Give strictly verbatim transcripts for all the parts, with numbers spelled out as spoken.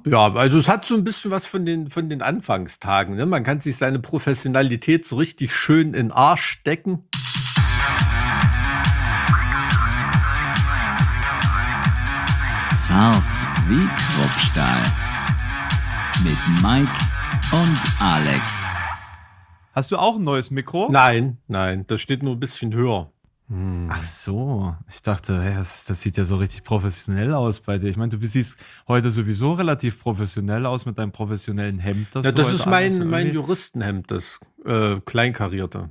Ja, also es hat so ein bisschen was von den, von den Anfangstagen. Ne? Man kann sich seine Professionalität so richtig schön in den Arsch stecken. Zart wie Kruppstahl. Mit Mike und Alex. Hast du auch ein neues Mikro? Nein, nein, das steht nur ein bisschen höher. Hm. Ach so, ich dachte, hey, das, das sieht ja so richtig professionell aus bei dir. Ich meine, du siehst heute sowieso relativ professionell aus mit deinem professionellen Hemd. Das, Ja, du das heute ist mein, anhast, mein irgendwie. Juristenhemd, das äh, kleinkarierte.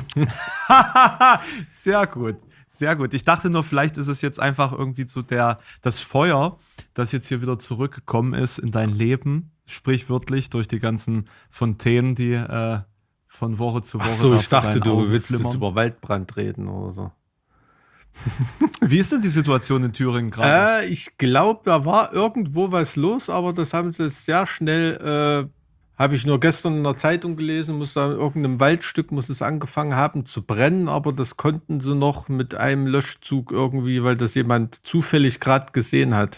Sehr gut, sehr gut. Ich dachte nur, vielleicht ist es jetzt einfach irgendwie so der, das Feuer, das jetzt hier wieder zurückgekommen ist in dein Leben, sprichwörtlich durch die ganzen Fontänen, die äh, von Woche zu Woche. Ach so, da ich vor dachte, deinen du Augen willst jetzt flimmern. über Waldbrand reden oder so. Wie ist denn die Situation in Thüringen gerade? Äh, ich glaube, da war irgendwo was los, aber das haben sie sehr schnell, äh, habe ich nur gestern in der Zeitung gelesen, muss da in irgendeinem Waldstück muss es angefangen haben zu brennen, aber das konnten sie noch mit einem Löschzug irgendwie, weil das jemand zufällig gerade gesehen hat,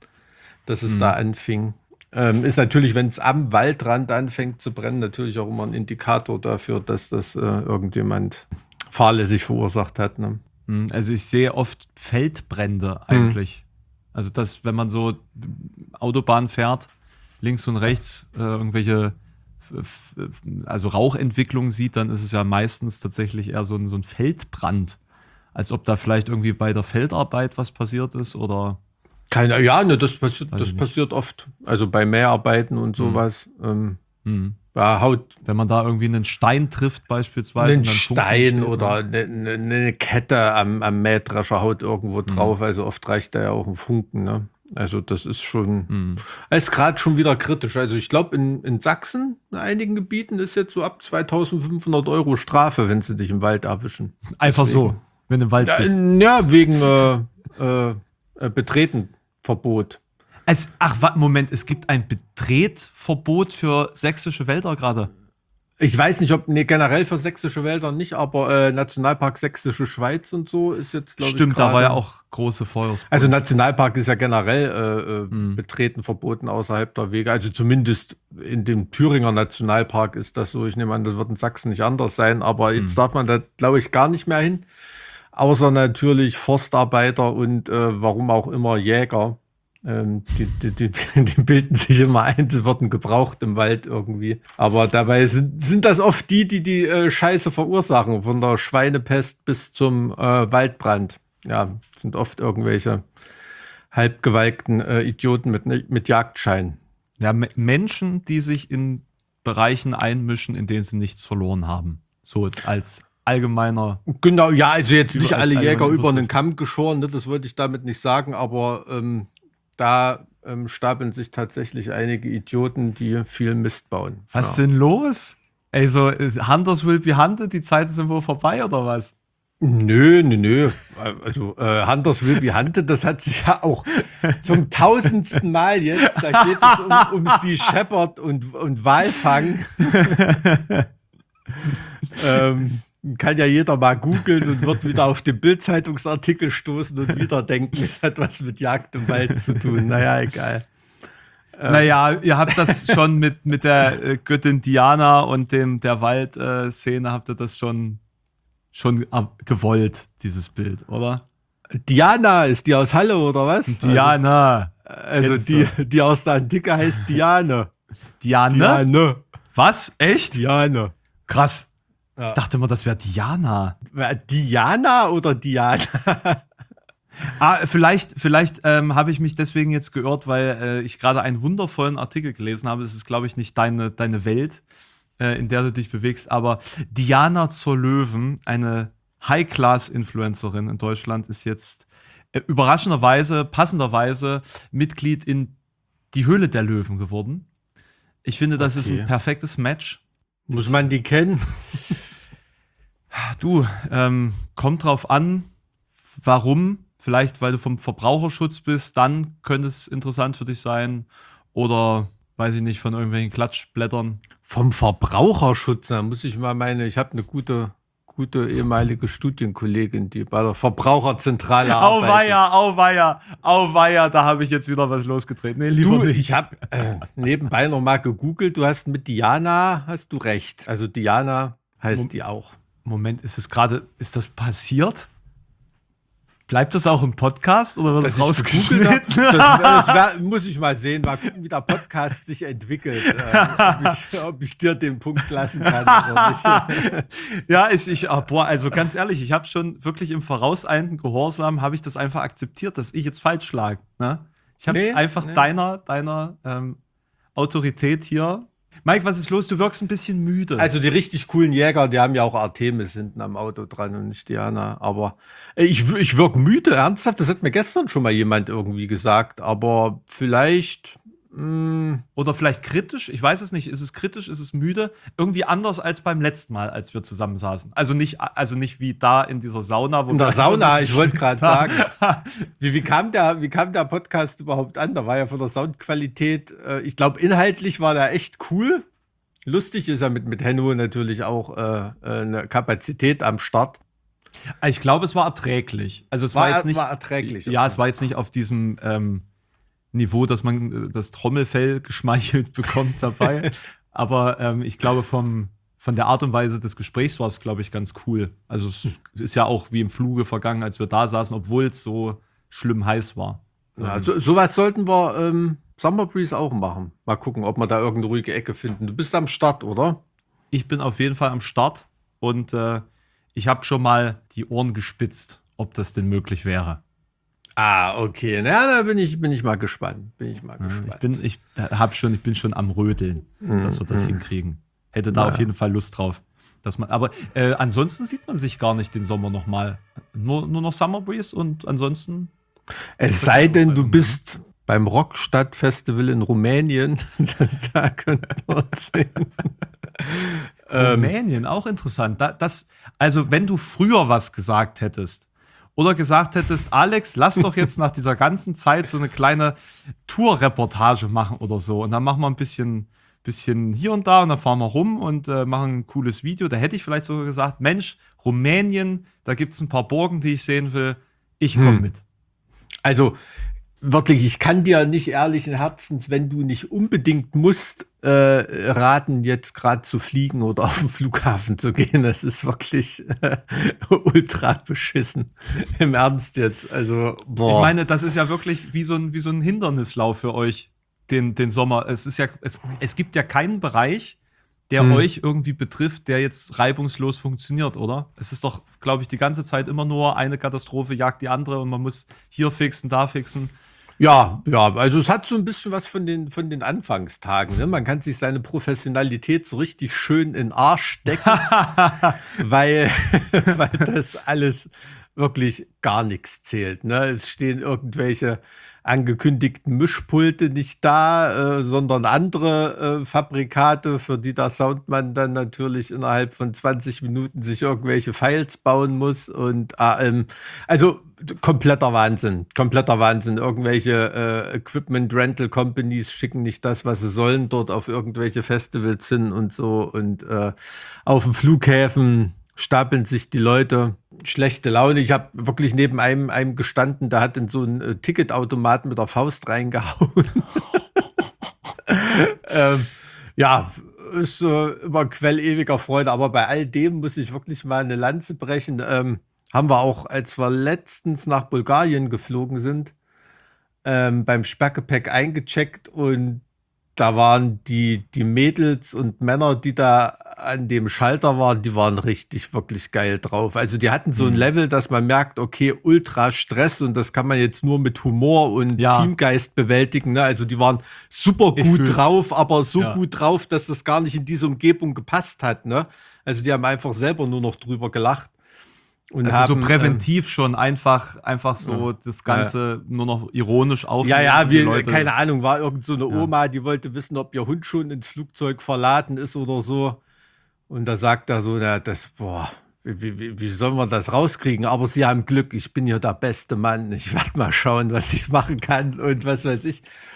dass es Hm. da anfing. Ähm, ist natürlich, wenn es am Waldrand anfängt zu brennen, natürlich auch immer ein Indikator dafür, dass das äh, irgendjemand fahrlässig verursacht hat. Ne? Hm, Also ich sehe oft Feldbrände eigentlich. Also dass, wenn man so Autobahn fährt, links und rechts äh, irgendwelche f- f- also Rauchentwicklungen sieht, dann ist es ja meistens tatsächlich eher so ein, so ein Feldbrand. Als ob da vielleicht irgendwie bei der Feldarbeit was passiert ist oder. Keine, ja, ne, das passiert, Weiß das ich nicht. passiert oft. Also bei Mäharbeiten und sowas. Ähm, Hm. ja, haut Wenn man da irgendwie einen Stein trifft beispielsweise. einen und dann Funken Stein entstehen, oder ne? eine, eine, eine Kette am, am Mähdrescher haut irgendwo drauf. Also oft reicht da ja auch ein Funken. Ne? Also das ist schon, Hm. ist gerade schon wieder kritisch. Also ich glaube, in, in Sachsen, in einigen Gebieten, ist jetzt so ab zweitausendfünfhundert Euro Strafe, wenn sie dich im Wald erwischen. Einfach Deswegen. so, wenn du im Wald Ja, bist. ja wegen äh, äh, äh, Betretenverbot. Es, ach, wa- Moment, es gibt ein Betretverbot für sächsische Wälder gerade. Ich weiß nicht, ob, nee, generell für sächsische Wälder nicht, aber äh, Nationalpark Sächsische Schweiz und so ist jetzt, glaube ich, Stimmt, da war gerade- ja auch große Feuersbrunst. Also Nationalpark ist ja generell äh, äh, Mhm. Betreten verboten außerhalb der Wege. Also zumindest in dem Thüringer Nationalpark ist das so. Ich nehme an, das wird in Sachsen nicht anders sein, aber jetzt Mhm. darf man da, glaube ich, gar nicht mehr hin. Außer natürlich Forstarbeiter und äh, warum auch immer Jäger. Ähm, die, die, die, die bilden sich immer ein, sie werden gebraucht im Wald irgendwie. Aber dabei sind, sind das oft die, die die äh, Scheiße verursachen, von der Schweinepest bis zum äh, Waldbrand. Ja, sind oft irgendwelche halbgewalkten äh, Idioten mit, mit Jagdschein. Ja, Me- Menschen, die sich in Bereichen einmischen, in denen sie nichts verloren haben. So als allgemeiner. Genau, ja, also jetzt Über- nicht als alle Jäger allgemeine über einen Überschrift. Kamm geschoren, ne, das wollte ich damit nicht sagen, aber ähm, da ähm, stapeln sich tatsächlich einige Idioten, die viel Mist bauen. Was ist ja. denn los? Ey, so äh, Hunters will be hunted, die Zeiten sind wohl vorbei oder was? Nö, nö, nö. Also äh, Hunters will be hunted, das hat sich ja auch zum tausendsten Mal jetzt, da geht es um, um Sea Shepherd und, und Walfang. ähm, kann ja jeder mal googeln und wird wieder auf den Bild-Zeitungsartikel stoßen und wieder denken, es hat was mit Jagd im Wald zu tun. Naja, egal. Naja, ihr habt das schon mit, mit der äh, Göttin Diana und dem der Wald-Szene, habt ihr das schon, schon ab- gewollt, dieses Bild, oder? Diana, ist die aus Halle oder was? Diana. Also, also Jetzt die, so. die aus der Antike heißt Diane. Diana? Diane. Was? Echt? Diane. Krass. Ja. Ich dachte immer, das wäre Diana. Diana oder Diana? Ah, vielleicht vielleicht ähm, habe ich mich deswegen jetzt geirrt, weil äh, ich gerade einen wundervollen Artikel gelesen habe. Das ist, glaube ich, nicht deine, deine Welt, äh, in der du dich bewegst, aber Diana zur Löwen, eine High-Class-Influencerin in Deutschland, ist jetzt äh, überraschenderweise, passenderweise Mitglied in die Höhle der Löwen geworden. Ich finde, das ist Okay. ein perfektes Match. Muss man die kennen? Du, ähm, kommt drauf an, warum. Vielleicht, weil du vom Verbraucherschutz bist, dann könnte es interessant für dich sein. Oder, weiß ich nicht, von irgendwelchen Klatschblättern. Vom Verbraucherschutz, da muss ich mal meine, ich habe eine gute, gute ehemalige Studienkollegin, die bei der Verbraucherzentrale arbeitet. Auweia, auweia, auweia, da habe ich jetzt wieder was losgetreten. Nee, lieber Du, nicht. ich habe äh, nebenbei noch mal gegoogelt. Du hast mit Diana, hast du recht. Also Diana heißt Mom- die auch. Moment, ist es gerade, ist das passiert? Bleibt das auch im Podcast oder wird das Dass ich gegoogelt rausgeschnitten? hab, das, das wär, muss ich mal sehen, mal gucken, wie der Podcast sich entwickelt. Äh, ob, ich, ob ich dir den Punkt lassen kann oder nicht. Ja, ich, ich ah, boah, also ganz ehrlich, ich habe schon wirklich im vorauseilenden Gehorsam, habe ich das einfach akzeptiert, dass ich jetzt falsch lag. Ne? Ich habe Nee, einfach nee. deiner, deiner ähm, Autorität hier. Mike, was ist los? Du wirkst ein bisschen müde. Also die richtig coolen Jäger, die haben ja auch Artemis hinten am Auto dran und nicht Diana. Aber äh, ich, w- ich wirke müde, ernsthaft. Das hat mir gestern schon mal jemand irgendwie gesagt. Aber vielleicht, mh, Oder vielleicht kritisch, ich weiß es nicht. Ist es kritisch, ist es müde? Irgendwie anders als beim letzten Mal, als wir zusammen saßen. Also nicht, also nicht wie da in dieser Sauna. Wo in der wir Sauna, ich wollte gerade sagen. haben. Wie, wie, kam der, wie kam der Podcast überhaupt an? Da war ja von der Soundqualität, äh, ich glaube, inhaltlich war der echt cool. Lustig ist ja mit, mit Henno natürlich auch äh, äh, eine Kapazität am Start. Ich glaube, es war erträglich. Also es war, War- jetzt nicht. war erträglich, Ja, okay. es war jetzt nicht auf diesem ähm, Niveau, dass man äh, das Trommelfell geschmeichelt bekommt dabei. Aber ähm, ich glaube, vom, von der Art und Weise des Gesprächs war es, glaube ich, ganz cool. Also es ist ja auch wie im Fluge vergangen, als wir da saßen, obwohl es so schlimm heiß war. Ja, so, sowas sollten wir ähm, Summer Breeze auch machen. Mal gucken, ob wir da irgendeine ruhige Ecke finden. Du bist am Start, oder? Ich bin auf jeden Fall am Start und äh, ich habe schon mal die Ohren gespitzt, ob das denn möglich wäre. Ah, okay. Na, da bin ich, bin ich mal gespannt. Bin ich mal gespannt. Ich bin, ich hab schon, ich bin schon am Rödeln, dass wir das hinkriegen. Hätte da Ja. auf jeden Fall Lust drauf. Dass man, aber äh, ansonsten sieht man sich gar nicht den Sommer nochmal. Nur, nur noch Summer Breeze und ansonsten. Es sei denn, du bist beim Rockstadt-Festival in Rumänien. Da könnten wir uns sehen. Ähm, Rumänien, auch interessant. Da, das, also, wenn du früher was gesagt hättest oder gesagt hättest, Alex, lass doch jetzt nach dieser ganzen Zeit so eine kleine Tour-Reportage machen oder so. Und dann machen wir ein bisschen, bisschen hier und da und dann fahren wir rum und äh, machen ein cooles Video. Da hätte ich vielleicht sogar gesagt, Mensch, Rumänien, da gibt es ein paar Burgen, die ich sehen will. Ich komme Hm. mit. Also wirklich, ich kann dir nicht ehrlichen Herzens, wenn du nicht unbedingt musst, äh, raten, jetzt gerade zu fliegen oder auf den Flughafen zu gehen. Das ist wirklich äh, ultra beschissen. Im Ernst jetzt. Also, boah. Ich meine, das ist ja wirklich wie so ein, wie so ein Hindernislauf für euch, den, den Sommer. Es ist ja, es, es gibt ja keinen Bereich, der Hm. euch irgendwie betrifft, der jetzt reibungslos funktioniert, oder? Es ist doch, glaube ich, die ganze Zeit immer nur eine Katastrophe jagt die andere und man muss hier fixen, da fixen. Ja, ja, also es hat so ein bisschen was von den, von den Anfangstagen. Ne? Man kann sich seine Professionalität so richtig schön in den Arsch stecken, weil, weil das alles wirklich gar nichts zählt. Ne? Es stehen irgendwelche angekündigten Mischpulte nicht da, äh, sondern andere äh, Fabrikate, für die der Soundmann dann natürlich innerhalb von zwanzig Minuten sich irgendwelche Files bauen muss. Und äh, ähm, also kompletter Wahnsinn, kompletter Wahnsinn. Irgendwelche äh, Equipment-Rental-Companies schicken nicht das, was sie sollen, dort auf irgendwelche Festivals hin und so. Und äh, auf den Flughäfen stapeln sich die Leute. Schlechte Laune. Ich habe wirklich neben einem, einem gestanden, der hat in so einen äh, Ticketautomaten mit der Faust reingehauen. ähm, ja, ist äh, immer Quell ewiger Freude. Aber bei all dem muss ich wirklich mal eine Lanze brechen. Ähm, haben wir auch, als wir letztens nach Bulgarien geflogen sind, ähm, beim Sperrgepäck eingecheckt und da waren die, die Mädels und Männer, die da an dem Schalter waren, die waren richtig, wirklich geil drauf. Also die hatten so ein Level, dass man merkt, okay, ultra Stress und das kann man jetzt nur mit Humor und Ja. Teamgeist bewältigen. Ne? Also die waren super Ich gut fühl's. drauf, aber so Ja. gut drauf, dass das gar nicht in diese Umgebung gepasst hat. Ne? Also die haben einfach selber nur noch drüber gelacht. Und Also haben, so präventiv schon einfach, einfach so das Ganze nur noch ironisch Ähm, aufnehmen. ja, ja, und die wir, Leute- keine Ahnung, war irgend so eine Oma, die wollte wissen, ob ihr Hund schon ins Flugzeug verladen ist oder so. Und da sagt er so, na, das, boah, wie, wie, wie sollen wir das rauskriegen? Aber sie haben Glück, ich bin ja der beste Mann. Ich werde mal schauen, was ich machen kann und was weiß ich.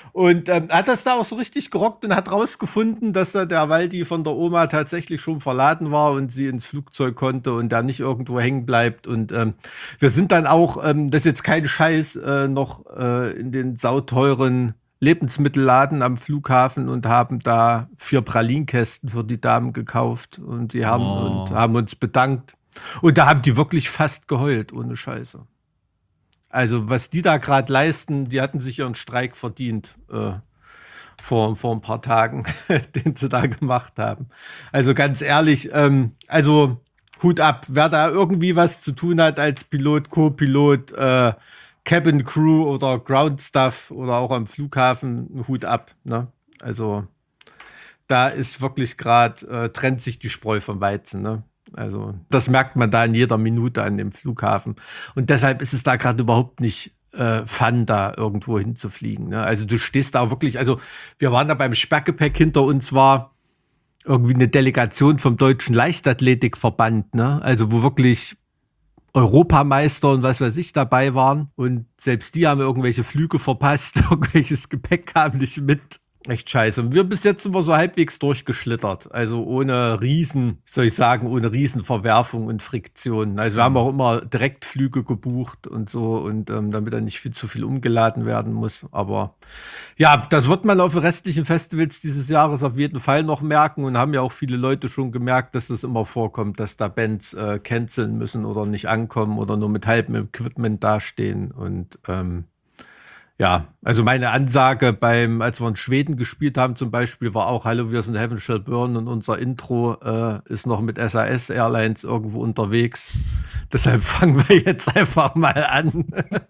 Und ähm, hat das da auch so richtig gerockt und hat rausgefunden, dass da der Waldi von der Oma tatsächlich schon verladen war und sie ins Flugzeug konnte und da nicht irgendwo hängen bleibt. Und ähm, wir sind dann auch, ähm, das ist jetzt kein Scheiß, äh, noch äh, in den sauteuren Lebensmittelladen am Flughafen und haben da vier Pralinkästen für die Damen gekauft und die haben, Oh. und haben uns bedankt. Und da haben die wirklich fast geheult, ohne Scheiße. Also was die da gerade leisten, die hatten sich ihren Streik verdient äh, vor, vor ein paar Tagen, den sie da gemacht haben. Also ganz ehrlich, ähm, also Hut ab, wer da irgendwie was zu tun hat als Pilot, Co-Pilot, äh, Cabin Crew oder Ground Staff oder auch am Flughafen, Hut ab. Ne? Also da ist wirklich gerade, äh, trennt sich die Spreu vom Weizen. Ne? Also das merkt man da in jeder Minute an dem Flughafen. Und deshalb ist es da gerade überhaupt nicht äh, fun, da irgendwo hinzufliegen. Ne? Also du stehst da wirklich, also wir waren da beim Sperrgepäck, hinter uns war irgendwie eine Delegation vom Deutschen Leichtathletikverband, ne? Also wo wirklich Europameister und was weiß ich dabei waren. Und selbst die haben irgendwelche Flüge verpasst, irgendwelches Gepäck kam nicht mit. Echt scheiße. Und wir bis jetzt sind wir so halbwegs durchgeschlittert. Also ohne Riesen, soll ich sagen, ohne Riesenverwerfung und Friktionen. Also wir haben auch immer Direktflüge gebucht und so, und ähm, damit dann nicht viel zu viel umgeladen werden muss. Aber ja, das wird man auf den restlichen Festivals dieses Jahres auf jeden Fall noch merken, und haben ja auch viele Leute schon gemerkt, dass das immer vorkommt, dass da Bands äh, canceln müssen oder nicht ankommen oder nur mit halbem Equipment dastehen. Und ähm, ja, also meine Ansage beim, als wir in Schweden gespielt haben zum Beispiel, war auch: Hallo, wir sind Heaven Shall Burn und unser Intro äh, ist noch mit S A S Airlines irgendwo unterwegs. Deshalb fangen wir jetzt einfach mal an.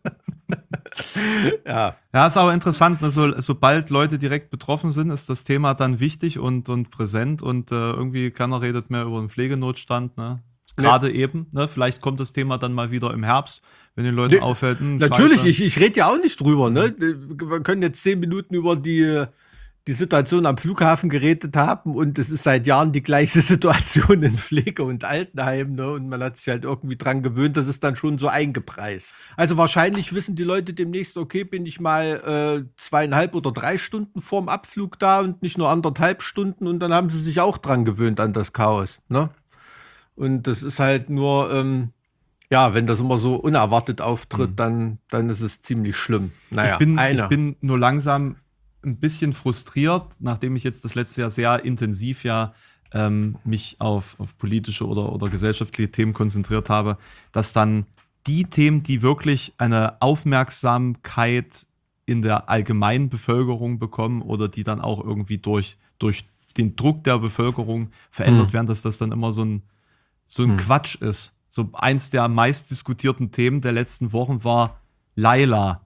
Ja. Ja, ist aber interessant, ne? So, sobald Leute direkt betroffen sind, ist das Thema dann wichtig und, und präsent, und äh, irgendwie keiner redet mehr über den Pflegenotstand, ne? Gerade ja. eben, ne? Vielleicht kommt das Thema dann mal wieder im Herbst, wenn den Leuten nee, auffällt. Hm, natürlich, Scheiße. ich, ich rede ja auch nicht drüber. Ne? Wir können jetzt zehn Minuten über die, die Situation am Flughafen geredet haben, und es ist seit Jahren die gleiche Situation in Pflege- und Altenheim. Ne? Und man hat sich halt irgendwie dran gewöhnt, das ist dann schon so eingepreist. Also wahrscheinlich wissen die Leute demnächst: Okay, bin ich mal äh, zweieinhalb oder drei Stunden vorm Abflug da und nicht nur anderthalb Stunden, und dann haben sie sich auch dran gewöhnt an das Chaos. Ne? Und das ist halt nur... Ähm, Ja, wenn das immer so unerwartet auftritt, mhm. dann, dann ist es ziemlich schlimm. Naja, ich, bin, ich bin nur langsam ein bisschen frustriert, nachdem ich jetzt das letzte Jahr sehr intensiv ja ähm, mich auf, auf politische oder, oder gesellschaftliche Themen konzentriert habe, dass dann die Themen, die wirklich eine Aufmerksamkeit in der allgemeinen Bevölkerung bekommen oder die dann auch irgendwie durch, durch den Druck der Bevölkerung verändert mhm. werden, dass das dann immer so ein, so ein mhm. Quatsch ist. So eins der meistdiskutierten Themen der letzten Wochen war Laila.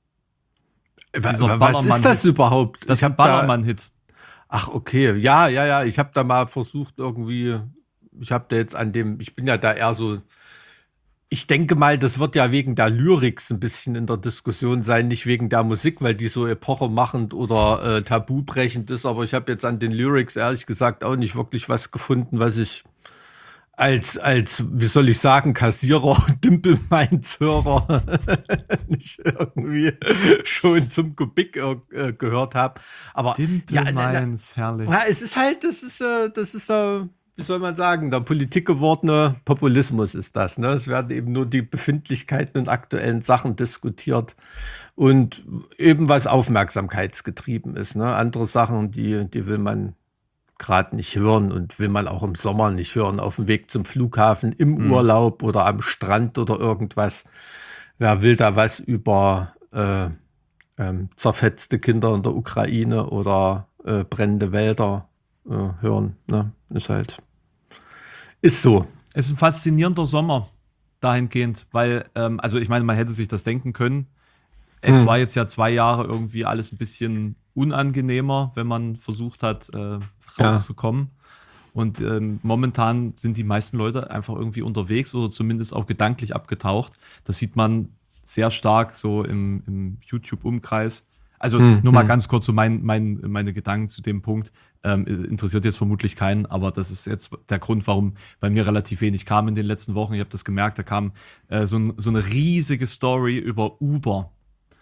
Dieser Was ist das überhaupt? Das ist ein Ballermann-Hit. Ach, okay. Ja, ja, ja. Ich habe da mal versucht irgendwie, ich habe da jetzt an dem, ich bin ja da eher so, ich denke mal, das wird ja wegen der Lyrics ein bisschen in der Diskussion sein, nicht wegen der Musik, weil die so epochemachend oder äh, tabubrechend ist. Aber ich habe jetzt an den Lyrics ehrlich gesagt auch nicht wirklich was gefunden, was ich als, als, wie soll ich sagen, Kassierer und Dimple-Mainz-Hörer nicht irgendwie schon zum Kubik äh, gehört habe. Aber Dimple-Mainz, ja, herrlich. Ja, es ist halt, das ist, äh, das ist, äh, wie soll man sagen, der Politik gewordene Populismus ist das. Ne? Es werden eben nur die Befindlichkeiten und aktuellen Sachen diskutiert und eben was aufmerksamkeitsgetrieben ist. Ne? Andere Sachen, die, die will man gerade nicht hören und will man auch im Sommer nicht hören, auf dem Weg zum Flughafen, im mhm. Urlaub oder am Strand oder irgendwas. Wer will da was über äh, ähm, zerfetzte Kinder in der Ukraine oder äh, brennende Wälder äh, hören? Ne? Ist halt, ist so. Es ist ein faszinierender Sommer dahingehend, weil, ähm, also ich meine, man hätte sich das denken können. Es hm. war jetzt ja zwei Jahre irgendwie alles ein bisschen unangenehmer, wenn man versucht hat, äh, rauszukommen. Ja. Und ähm, momentan sind die meisten Leute einfach irgendwie unterwegs oder zumindest auch gedanklich abgetaucht. Das sieht man sehr stark so im, im YouTube-Umkreis. Also hm, nur mal hm. ganz kurz so mein, mein, meine Gedanken zu dem Punkt. Ähm, interessiert jetzt vermutlich keinen, aber das ist jetzt der Grund, warum bei mir relativ wenig kam in den letzten Wochen. Ich habe das gemerkt, da kam äh, so, ein, so eine riesige Story über Uber.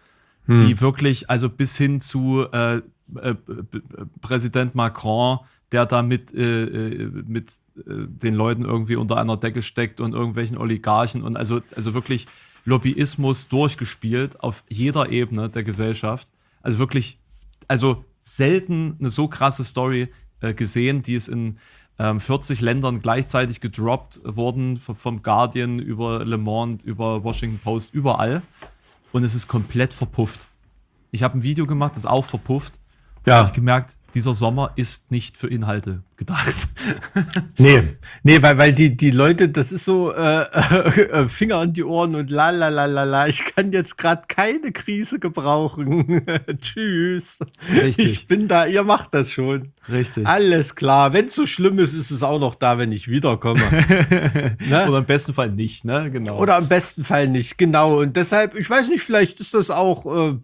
hm. die wirklich, also bis hin zu äh, äh, Präsident Macron, der da mit, äh, mit äh, den Leuten irgendwie unter einer Decke steckt und irgendwelchen Oligarchen und also, also wirklich Lobbyismus durchgespielt auf jeder Ebene der Gesellschaft. Also wirklich, also selten eine so krasse Story äh, gesehen, die ist in ähm, vierzig Ländern gleichzeitig gedroppt worden, vom, vom Guardian über Le Monde, über Washington Post, überall. Und es ist komplett verpufft. Ich habe ein Video gemacht, das ist auch verpufft. Ja. Habe ich gemerkt, dieser Sommer ist nicht für Inhalte gedacht. Nee, nee, weil, weil die, die Leute, das ist so äh, äh, Finger an die Ohren und la la la la la, ich kann jetzt gerade keine Krise gebrauchen. Tschüss. Richtig. Ich bin da, ihr macht das schon. Richtig. Alles klar. Wenn es so schlimm ist, ist es auch noch da, wenn ich wiederkomme. Ne? Oder im besten Fall nicht, ne? Genau. Oder im besten Fall nicht, genau. Und deshalb, ich weiß nicht, vielleicht ist das auch, äh,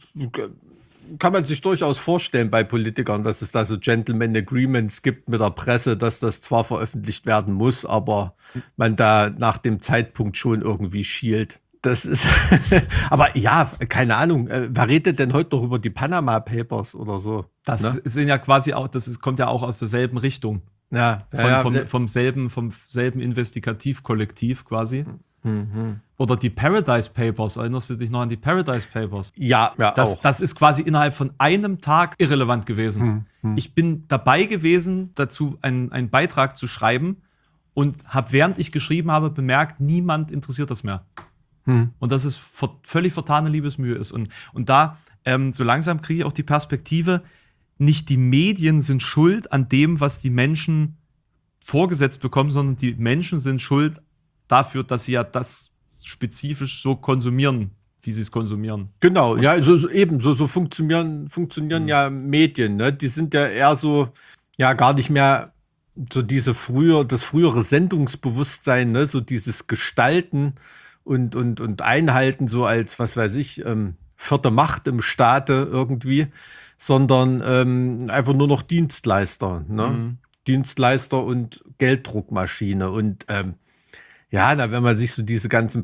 kann man sich durchaus vorstellen bei Politikern, dass es da so Gentleman Agreements gibt mit der Presse, dass das zwar veröffentlicht werden muss, aber man da nach dem Zeitpunkt schon irgendwie schielt. Das ist, aber ja, keine Ahnung, äh, wer redet denn heute noch über die Panama Papers oder so? Das ne? sind ja quasi auch, das ist, kommt ja auch aus derselben Richtung. Ja, Von, ja, vom, ja. vom, selben, vom selben Investigativkollektiv quasi. Mhm. Oder die Paradise Papers, erinnerst du dich noch an die Paradise Papers? Ja, ja, Das, auch. das ist quasi innerhalb von einem Tag irrelevant gewesen. Hm, hm. Ich bin dabei gewesen, dazu einen, einen Beitrag zu schreiben und habe, während ich geschrieben habe, bemerkt, niemand interessiert das mehr. Hm. Und dass es ver- völlig vertane Liebesmühe ist. Und, und da, ähm, so langsam kriege ich auch die Perspektive, nicht die Medien sind schuld an dem, was die Menschen vorgesetzt bekommen, sondern die Menschen sind schuld dafür, dass sie ja das spezifisch so konsumieren, wie sie es konsumieren. Genau, ja, so, so eben, so, so funktionieren, funktionieren Mhm. ja Medien, ne? Die sind ja eher so, ja, gar nicht mehr so diese früher, das frühere Sendungsbewusstsein, ne? So dieses Gestalten und, und, und Einhalten, so als, was weiß ich, ähm, vierte Macht im Staate irgendwie, sondern ähm, einfach nur noch Dienstleister, ne? Mhm. Dienstleister und Gelddruckmaschine und ähm, ja, na, wenn man sich so diese ganzen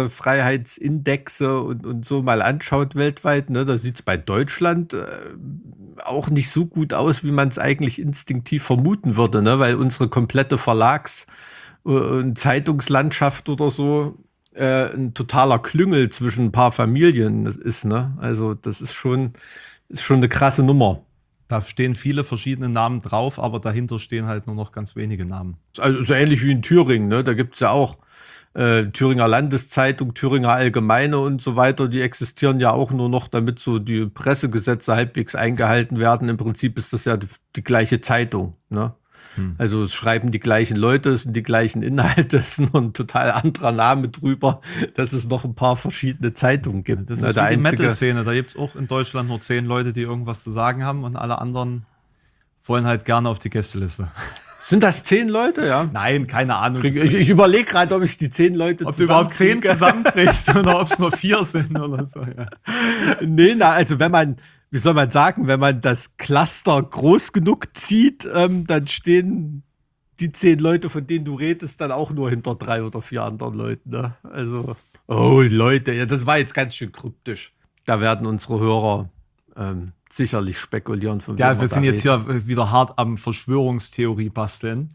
Pressefreiheitsindexe und, und so mal anschaut weltweit, ne, da sieht es bei Deutschland äh, auch nicht so gut aus, wie man es eigentlich instinktiv vermuten würde, ne, weil unsere komplette Verlags- und Zeitungslandschaft oder so äh, ein totaler Klüngel zwischen ein paar Familien ist, ne? Also das ist schon, ist schon eine krasse Nummer. Da stehen viele verschiedene Namen drauf, aber dahinter stehen halt nur noch ganz wenige Namen. Also so ähnlich wie in Thüringen, ne? Da gibt es ja auch äh, Thüringer Landeszeitung, Thüringer Allgemeine und so weiter. Die existieren ja auch nur noch, damit so die Pressegesetze halbwegs eingehalten werden. Im Prinzip ist das ja die, die gleiche Zeitung, ne? Hm. Also es schreiben die gleichen Leute, es sind die gleichen Inhalte, es ist nur ein total anderer Name drüber, dass es noch ein paar verschiedene Zeitungen gibt. Das Na, ist der wie die einzige- Metal-Szene. Da gibt es auch in Deutschland nur zehn Leute, die irgendwas zu sagen haben und alle anderen wollen halt gerne auf die Gästeliste. Sind das zehn Leute, ja? Nein, keine Ahnung. Ich, ich überlege gerade, ob ich die zehn Leute ob du überhaupt zehn zusammenkriege. zusammenkriegst oder ob es nur vier sind oder so. Ja. Nee, na, also wenn man, wie soll man sagen, wenn man das Cluster groß genug zieht, ähm, dann stehen die zehn Leute, von denen du redest, dann auch nur hinter drei oder vier anderen Leuten. Ne? Also, oh Leute, ja, das war jetzt ganz schön kryptisch. Da werden unsere Hörer ähm, sicherlich spekulieren. Von Ja, wem wir da sind jetzt reden. hier wieder hart am Verschwörungstheorie basteln.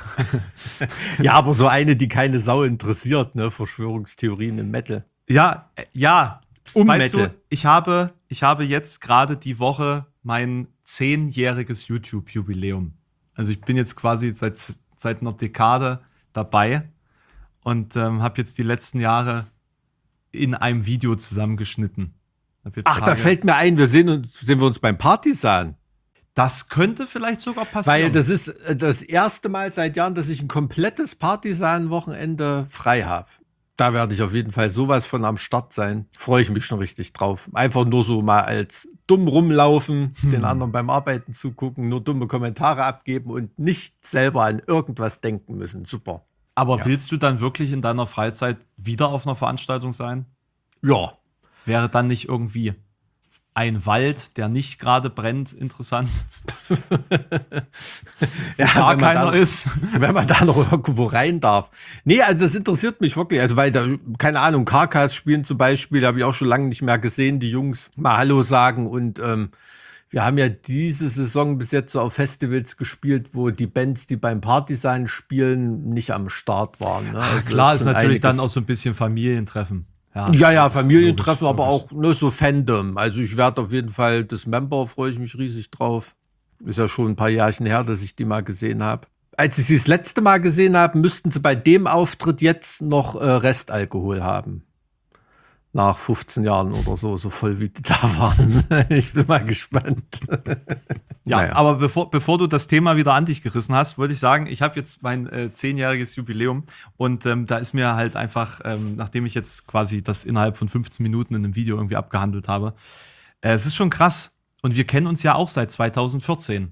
Ja, aber so eine, die keine Sau interessiert, ne? Verschwörungstheorien im Metal. Ja, äh, ja. Um weißt Metal. du, ich habe, ich habe jetzt gerade die Woche mein zehnjähriges YouTube-Jubiläum. Also ich bin jetzt quasi seit, seit einer Dekade dabei und ähm, habe jetzt die letzten Jahre in einem Video zusammengeschnitten. Hab jetzt Ach, da Tage- fällt mir ein, wir sehen, uns, sehen wir uns beim Partisan. Das könnte vielleicht sogar passieren. Weil das ist äh, das erste Mal seit Jahren, dass ich ein komplettes Partisan-Wochenende frei habe. Da werde ich auf jeden Fall sowas von am Start sein. Freue ich mich schon richtig drauf. Einfach nur so mal als dumm rumlaufen, Hm. den anderen beim Arbeiten zugucken, nur dumme Kommentare abgeben und nicht selber an irgendwas denken müssen. Super. Aber Ja. willst du dann wirklich in deiner Freizeit wieder auf einer Veranstaltung sein? Ja. Wäre dann nicht irgendwie ein Wald, der nicht gerade brennt, interessant. Ja, gar wenn man keiner da, ist. Wenn man da noch irgendwo rein darf. Nee, also das interessiert mich wirklich. Also, weil da, keine Ahnung, Carcass spielen zum Beispiel, habe ich auch schon lange nicht mehr gesehen, die Jungs mal Hallo sagen. Und ähm, wir haben ja diese Saison bis jetzt so auf Festivals gespielt, wo die Bands, die beim Partisan spielen, nicht am Start waren. Ne? Also Klar, das ist sind natürlich dann einiges- auch so ein bisschen Familientreffen. Ja, ja, Familientreffen, logisch, aber logisch. auch nur so Fandom. Also ich werde auf jeden Fall das Member, freue ich mich riesig drauf. Ist ja schon ein paar Jahrchen her, dass ich die mal gesehen habe. Als ich sie das letzte Mal gesehen habe, müssten sie bei dem Auftritt jetzt noch äh, Restalkohol haben. Nach fünfzehn Jahren oder so, so voll wie die da waren. Ich bin mal gespannt. Ja, Naja. aber bevor, bevor du das Thema wieder an dich gerissen hast, wollte ich sagen, ich habe jetzt mein äh, zehnjähriges Jubiläum und ähm, da ist mir halt einfach, ähm, nachdem ich jetzt quasi das innerhalb von fünfzehn Minuten in einem Video irgendwie abgehandelt habe, äh, es ist schon krass. Und wir kennen uns ja auch seit zweitausendvierzehn.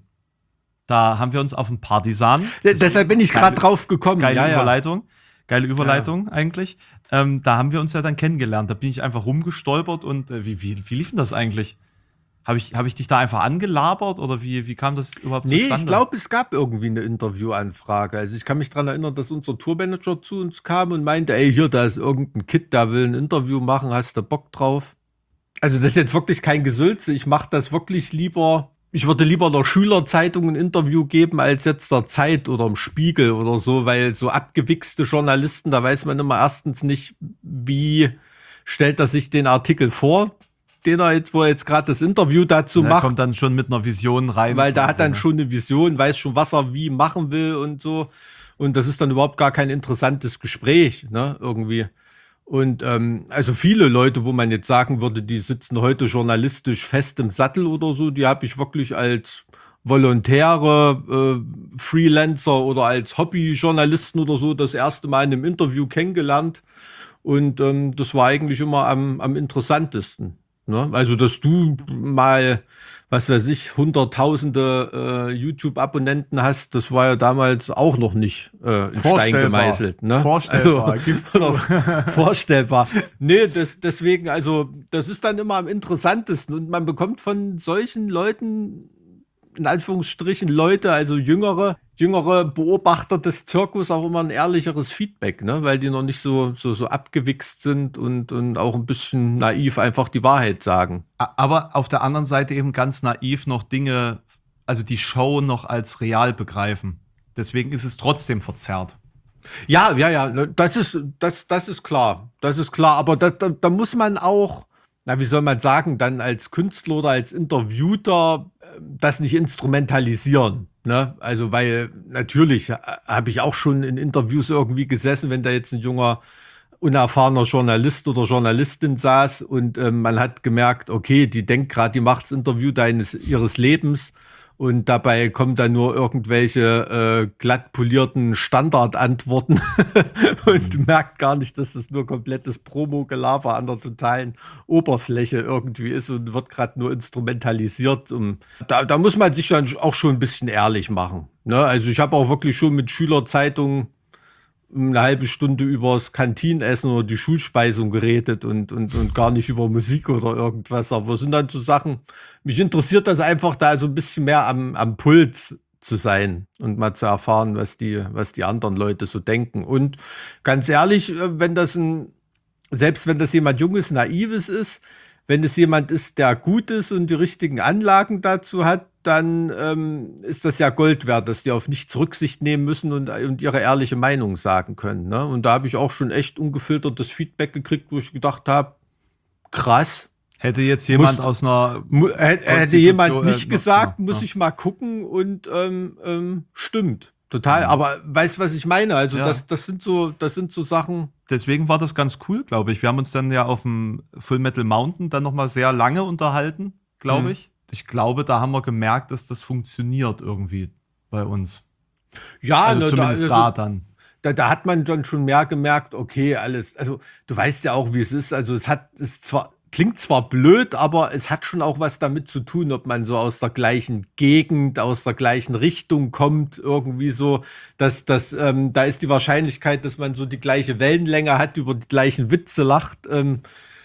Da haben wir uns auf dem Partisan. D- Deshalb bin ich gerade Geile- drauf gekommen. Geile ja, ja. Überleitung. Geile Überleitung eigentlich. Ähm, da haben wir uns ja dann kennengelernt. Da bin ich einfach rumgestolpert und äh, wie, wie, wie lief denn das eigentlich? Habe ich, hab ich dich da einfach angelabert oder wie, wie kam das überhaupt Nee, zustande? ich glaube, es gab irgendwie eine Interviewanfrage. Also ich kann mich daran erinnern, dass unser Tourmanager zu uns kam und meinte, ey, hier, da ist irgendein Kid, der will ein Interview machen, hast du Bock drauf? Also das ist jetzt wirklich kein Gesülze. Ich mache das wirklich lieber, ich würde lieber der Schülerzeitung ein Interview geben, als jetzt der Zeit oder im Spiegel oder so, weil so abgewichste Journalisten, da weiß man immer erstens nicht, wie stellt er sich den Artikel vor, den er jetzt, wo er jetzt gerade das Interview dazu Der macht. kommt dann schon mit einer Vision rein. Weil da hat dann quasi, ne? schon eine Vision, weiß schon, was er wie machen will und so. Und das ist dann überhaupt gar kein interessantes Gespräch, ne, irgendwie. Und ähm, also viele Leute, wo man jetzt sagen würde, die sitzen heute journalistisch fest im Sattel oder so, die habe ich wirklich als Volontäre, äh, Freelancer oder als Hobbyjournalisten oder so das erste Mal in einem Interview kennengelernt. Und ähm, das war eigentlich immer am, am interessantesten. Ne? Also, dass du mal, was weiß ich, hunderttausende äh, YouTube-Abonnenten hast, das war ja damals auch noch nicht äh, in Stein Vorstellbar. gemeißelt. Ne? Vorstellbar, Also, gib's zu. vorstellbar. Nee, das, deswegen, also, das ist dann immer am interessantesten. Und man bekommt von solchen Leuten, in Anführungsstrichen Leute, also jüngere, jüngere Beobachter des Zirkus auch immer ein ehrlicheres Feedback, ne? Weil die noch nicht so, so, so abgewichst sind und, und auch ein bisschen naiv einfach die Wahrheit sagen. Aber auf der anderen Seite eben ganz naiv noch Dinge, also die Show noch als real begreifen. Deswegen ist es trotzdem verzerrt. Ja, ja, ja, ne, das ist, das, das ist klar. Das ist klar, aber da, da, da muss man auch, na, wie soll man sagen, dann als Künstler oder als Interviewter äh, das nicht instrumentalisieren. Ne? Also, weil natürlich äh, habe ich auch schon in Interviews irgendwie gesessen, wenn da jetzt ein junger, unerfahrener Journalist oder Journalistin saß und ähm, man hat gemerkt, okay, die denkt gerade, die macht das Interview deines, ihres Lebens. Und dabei kommen dann nur irgendwelche äh, glatt polierten Standardantworten und merkt gar nicht, dass das nur komplettes Promo-Gelaber an der totalen Oberfläche irgendwie ist und wird gerade nur instrumentalisiert. Um, da, da muss man sich dann auch schon ein bisschen ehrlich machen. Ne? Also ich habe auch wirklich schon mit Schülerzeitungen eine halbe Stunde über das Kantinenessen oder die Schulspeisung geredet und, und, und gar nicht über Musik oder irgendwas. Aber es sind dann so Sachen, mich interessiert das einfach, da so ein bisschen mehr am, am Puls zu sein und mal zu erfahren, was die, was die anderen Leute so denken. Und ganz ehrlich, wenn das ein, selbst wenn das jemand Junges, Naives ist, wenn es jemand ist, der gut ist und die richtigen Anlagen dazu hat, dann ähm, ist das ja Gold wert, dass die auf nichts Rücksicht nehmen müssen und, und ihre ehrliche Meinung sagen können. Ne? Und da habe ich auch schon echt ungefiltertes Feedback gekriegt, wo ich gedacht habe, krass. Hätte jetzt jemand Musst- aus einer Mu- Hätte, hätte Konstitution, jemand nicht äh, gesagt, ja, muss ja. ich mal gucken und ähm, ähm, stimmt. Total. Aber weißt du, was ich meine? Also Ja. das, das sind so, das sind so Sachen. Deswegen war das ganz cool, glaube ich. Wir haben uns dann ja auf dem Full Metal Mountain dann nochmal sehr lange unterhalten, glaube Mhm. ich. Ich glaube, da haben wir gemerkt, dass das funktioniert irgendwie bei uns. Ja, Also ne, zumindest da, da also, dann. da, da hat man dann schon mehr gemerkt, okay, alles, also du weißt ja auch, wie es ist. Also es hat, es zwar, klingt zwar blöd, aber es hat schon auch was damit zu tun, ob man so aus der gleichen Gegend, aus der gleichen Richtung kommt, irgendwie so, dass, dass ähm, da ist die Wahrscheinlichkeit, dass man so die gleiche Wellenlänge hat, über die gleichen Witze lacht, ähm,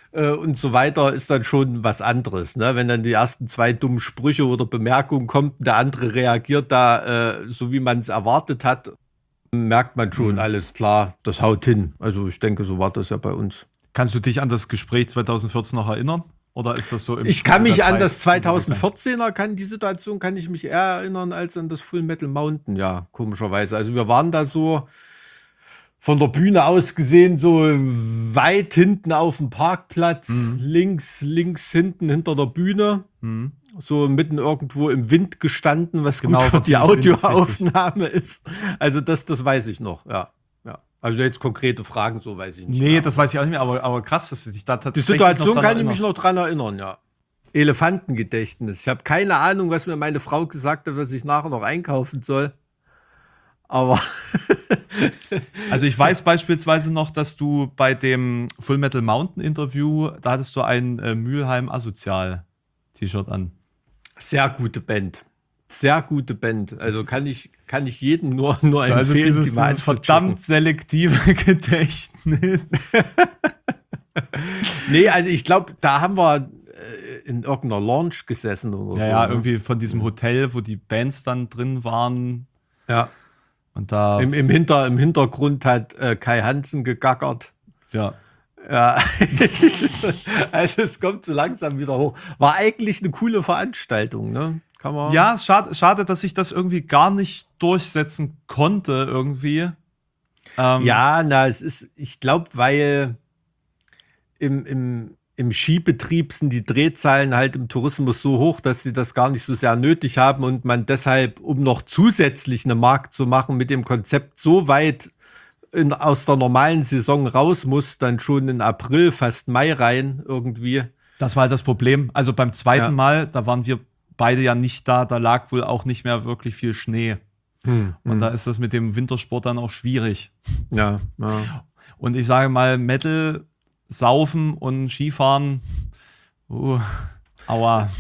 äh, und so weiter, ist dann schon was anderes. Ne? Wenn dann die ersten zwei dummen Sprüche oder Bemerkungen kommen, der andere reagiert da äh, so, wie man es erwartet hat, merkt man schon, mhm. alles klar, das haut hin. Also ich denke, so war das ja bei uns. Kannst du dich an das Gespräch zwanzig vierzehn noch erinnern? Oder ist das so im Ich kann mich an das zwanzig vierzehner, kann die Situation kann ich mich eher erinnern als an das Full Metal Mountain, ja, komischerweise. Also wir waren da so von der Bühne aus gesehen so weit hinten auf dem Parkplatz, mhm. links, links hinten hinter der Bühne, mhm. so mitten irgendwo im Wind gestanden, was genau, gut für die Audioaufnahme ist. Also das, das weiß ich noch, ja. Also jetzt konkrete Fragen, so weiß ich nicht. Nee, mehr. Das weiß ich auch nicht mehr, aber, aber krass, dass du dich da tatsächlich Die Situation kann erinnerst. Ich mich noch dran erinnern, ja. Elefantengedächtnis. Ich habe keine Ahnung, was mir meine Frau gesagt hat, was ich nachher noch einkaufen soll. Aber also ich weiß beispielsweise noch, dass du bei dem Full Metal Mountain Interview, da hattest du ein äh, Mülheim Asozial T-Shirt an. Sehr gute Band. Sehr gute Band. Also kann ich, kann ich jedem nur, nur empfehlen, also dieses, die mal dieses verdammt selektive Gedächtnis. Nee, also ich glaube, da haben wir äh, in irgendeiner Lounge gesessen oder ja, so. Ja, ne? irgendwie von diesem Hotel, wo die Bands dann drin waren. Ja. Und da Im, im, Hinter, im Hintergrund hat äh, Kai Hansen gegackert. Ja. Ja, also es kommt so langsam wieder hoch. War eigentlich eine coole Veranstaltung, ne? Kann man ja, schade, schade, dass ich das irgendwie gar nicht durchsetzen konnte irgendwie. Ähm, ja, na, es ist, ich glaube, weil im, im, im Skibetrieb sind die Drehzahlen halt im Tourismus so hoch, dass sie das gar nicht so sehr nötig haben und man deshalb, um noch zusätzlich eine Markt zu machen, mit dem Konzept so weit in, aus der normalen Saison raus muss, dann schon in April, fast Mai rein irgendwie. Das war halt das Problem. Also beim zweiten Ja. Mal, da waren wir beide ja nicht da, da lag wohl auch nicht mehr wirklich viel Schnee. Hm, Und hm. da ist das mit dem Wintersport dann auch schwierig. Ja, ja. Und ich sage mal, Metal, Saufen und Skifahren, uh, aua.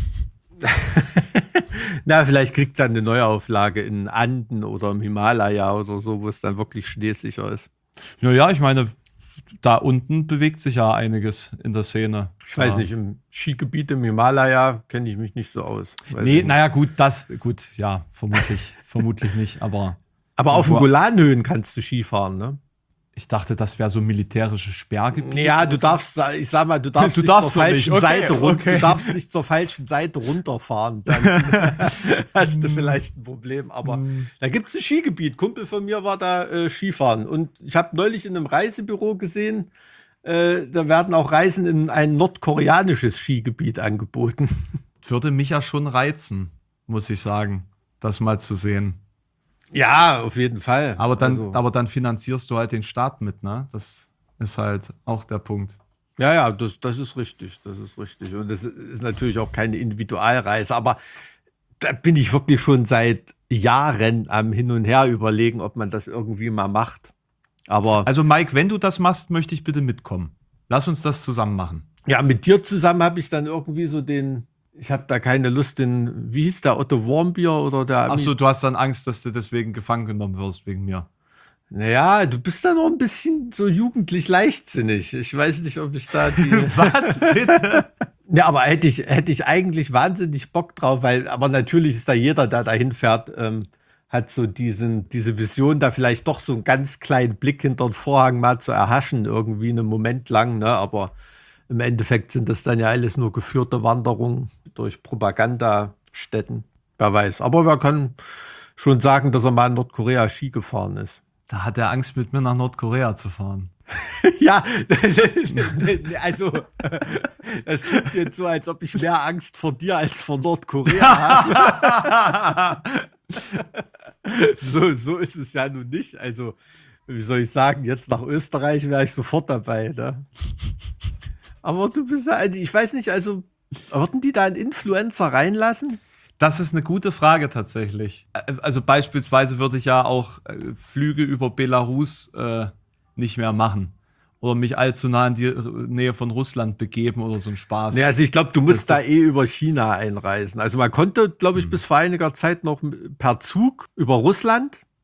Na, vielleicht kriegt es dann eine Neuauflage in Anden oder im Himalaya oder so, wo es dann wirklich schneesicher ist. Naja, ich meine, da unten bewegt sich ja einiges in der Szene. Ich weiß ja. nicht, im Skigebiet im Himalaya kenne ich mich nicht so aus. Weiß Nee, ich naja, gut, das, gut, ja, vermutlich, vermutlich nicht, aber. Aber auf den Golanhöhen kannst du Skifahren, ne? Ich dachte, das wäre so militärische Sperrgebiet. Ja, du darfst, ich sag mal, du darfst Du nicht darfst zur doch falschen nicht. Okay, Seite runter. okay. Du darfst nicht zur falschen Seite runterfahren. Dann hast du vielleicht ein Problem. Aber da gibt es ein Skigebiet. Kumpel von mir war da äh, Skifahren. Und ich habe neulich in einem Reisebüro gesehen, äh, da werden auch Reisen in ein nordkoreanisches Skigebiet angeboten. Würde mich ja schon reizen, muss ich sagen, das mal zu sehen. Ja, auf jeden Fall. Aber dann, Also, aber dann finanzierst du halt den Staat mit, ne? Das ist halt auch der Punkt. ja, ja, das, das ist richtig. Das ist richtig. Und das ist natürlich auch keine Individualreise. Aber da bin ich wirklich schon seit Jahren am Hin und Her überlegen, ob man das irgendwie mal macht. Aber Also Mike, wenn du das machst, möchte ich bitte mitkommen. Lass uns das zusammen machen. ja, mit dir zusammen habe ich dann irgendwie so den, ich habe da keine Lust, den, wie hieß der, Otto Warmbier oder der? Achso, du hast dann Angst, dass du deswegen gefangen genommen wirst wegen mir. Naja, du bist da noch ein bisschen so jugendlich leichtsinnig. Ich weiß nicht, ob ich da die. Was bitte? Ja, aber hätte ich, hätte ich eigentlich wahnsinnig Bock drauf, weil, aber natürlich ist da jeder, der da hinfährt, ähm, hat so diesen, diese Vision, da vielleicht doch so einen ganz kleinen Blick hinter den Vorhang mal zu erhaschen, irgendwie einen Moment lang, ne? Aber im Endeffekt sind das dann ja alles nur geführte Wanderungen durch Propagandastätten. Wer weiß. Aber wir können schon sagen, dass er mal in Nordkorea Ski gefahren ist. Da hat er Angst, mit mir nach Nordkorea zu fahren. Ja, also das klingt jetzt so, als ob ich mehr Angst vor dir als vor Nordkorea habe. so, so ist es ja nun nicht. Also, wie soll ich sagen, jetzt nach Österreich wäre ich sofort dabei. Ne? Aber du bist ja, ich weiß nicht, also würden die da einen Influencer reinlassen? Das ist eine gute Frage tatsächlich. Also beispielsweise würde ich ja auch äh, Flüge über Belarus äh, nicht mehr machen. Oder mich allzu nah in die Nähe von Russland begeben oder so ein Spaß. Ja, also ich glaube, du musst Das- da eh über China einreisen. Also man konnte, glaube ich, bis vor einiger Zeit noch per Zug über Russland.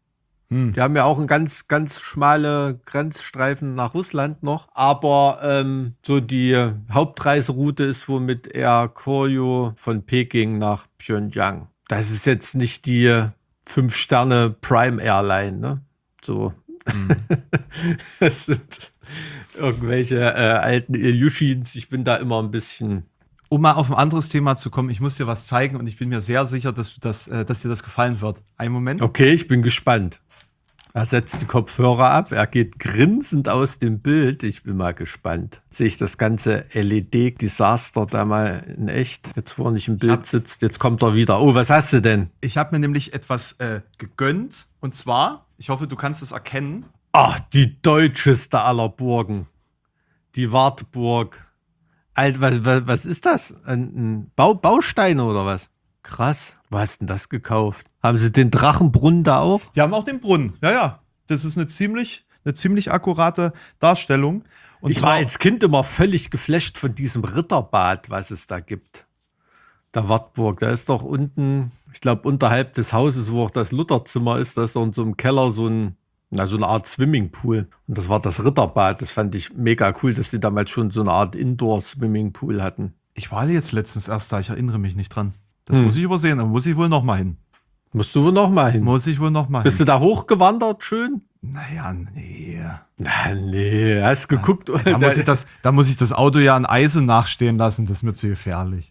Hm. Die haben ja auch einen ganz, ganz schmale Grenzstreifen nach Russland noch. Aber ähm, so die Hauptreiseroute ist wohl mit Air Koryo von Peking nach Pyeongchang. Das ist jetzt nicht die fünf Sterne Prime Airline, ne? So. Hm. Das sind irgendwelche äh, alten Iljuschins. Ich bin da immer ein bisschen... Um mal auf ein anderes Thema zu kommen, ich muss dir was zeigen und ich bin mir sehr sicher, dass, du das, äh, dass dir das gefallen wird. Einen Moment. Okay, ich bin gespannt. Er setzt die Kopfhörer ab, er geht grinsend aus dem Bild. Ich bin mal gespannt. Sehe ich das ganze L E D-Desaster da mal in echt? Jetzt, wo er nicht im Bild hab, sitzt, jetzt kommt er wieder. Oh, was hast du denn? Ich habe mir nämlich etwas äh, gegönnt. Und zwar, ich hoffe, du kannst es erkennen. Ach, die deutscheste aller Burgen. Die Wartburg. Alt, was, was, was ist das? Ein, ein Bau, Bausteine oder was? Krass. Wo hast du denn das gekauft? Haben sie den Drachenbrunnen da auch? Die haben auch den Brunnen. Ja, ja. Das ist eine ziemlich, eine ziemlich akkurate Darstellung. Und ich war als Kind immer völlig geflasht von diesem Ritterbad, was es da gibt. Der Wartburg. Da ist doch unten, ich glaube, unterhalb des Hauses, wo auch das Lutherzimmer ist, da ist doch in so einem Keller so ein, na, so eine Art Swimmingpool. Und das war das Ritterbad. Das fand ich mega cool, dass die damals schon so eine Art Indoor-Swimmingpool hatten. Ich war jetzt letztens erst da, ich erinnere mich nicht dran. Das hm. muss ich übersehen, da muss ich wohl noch mal hin. Musst du wohl noch mal hin? Muss ich wohl noch mal hin. Bist du da hochgewandert schön? Naja, nee. Na, nee, hast geguckt. Da, da, muss ich das, da muss ich das Auto ja an Eisen nachstehen lassen, das ist mir zu gefährlich.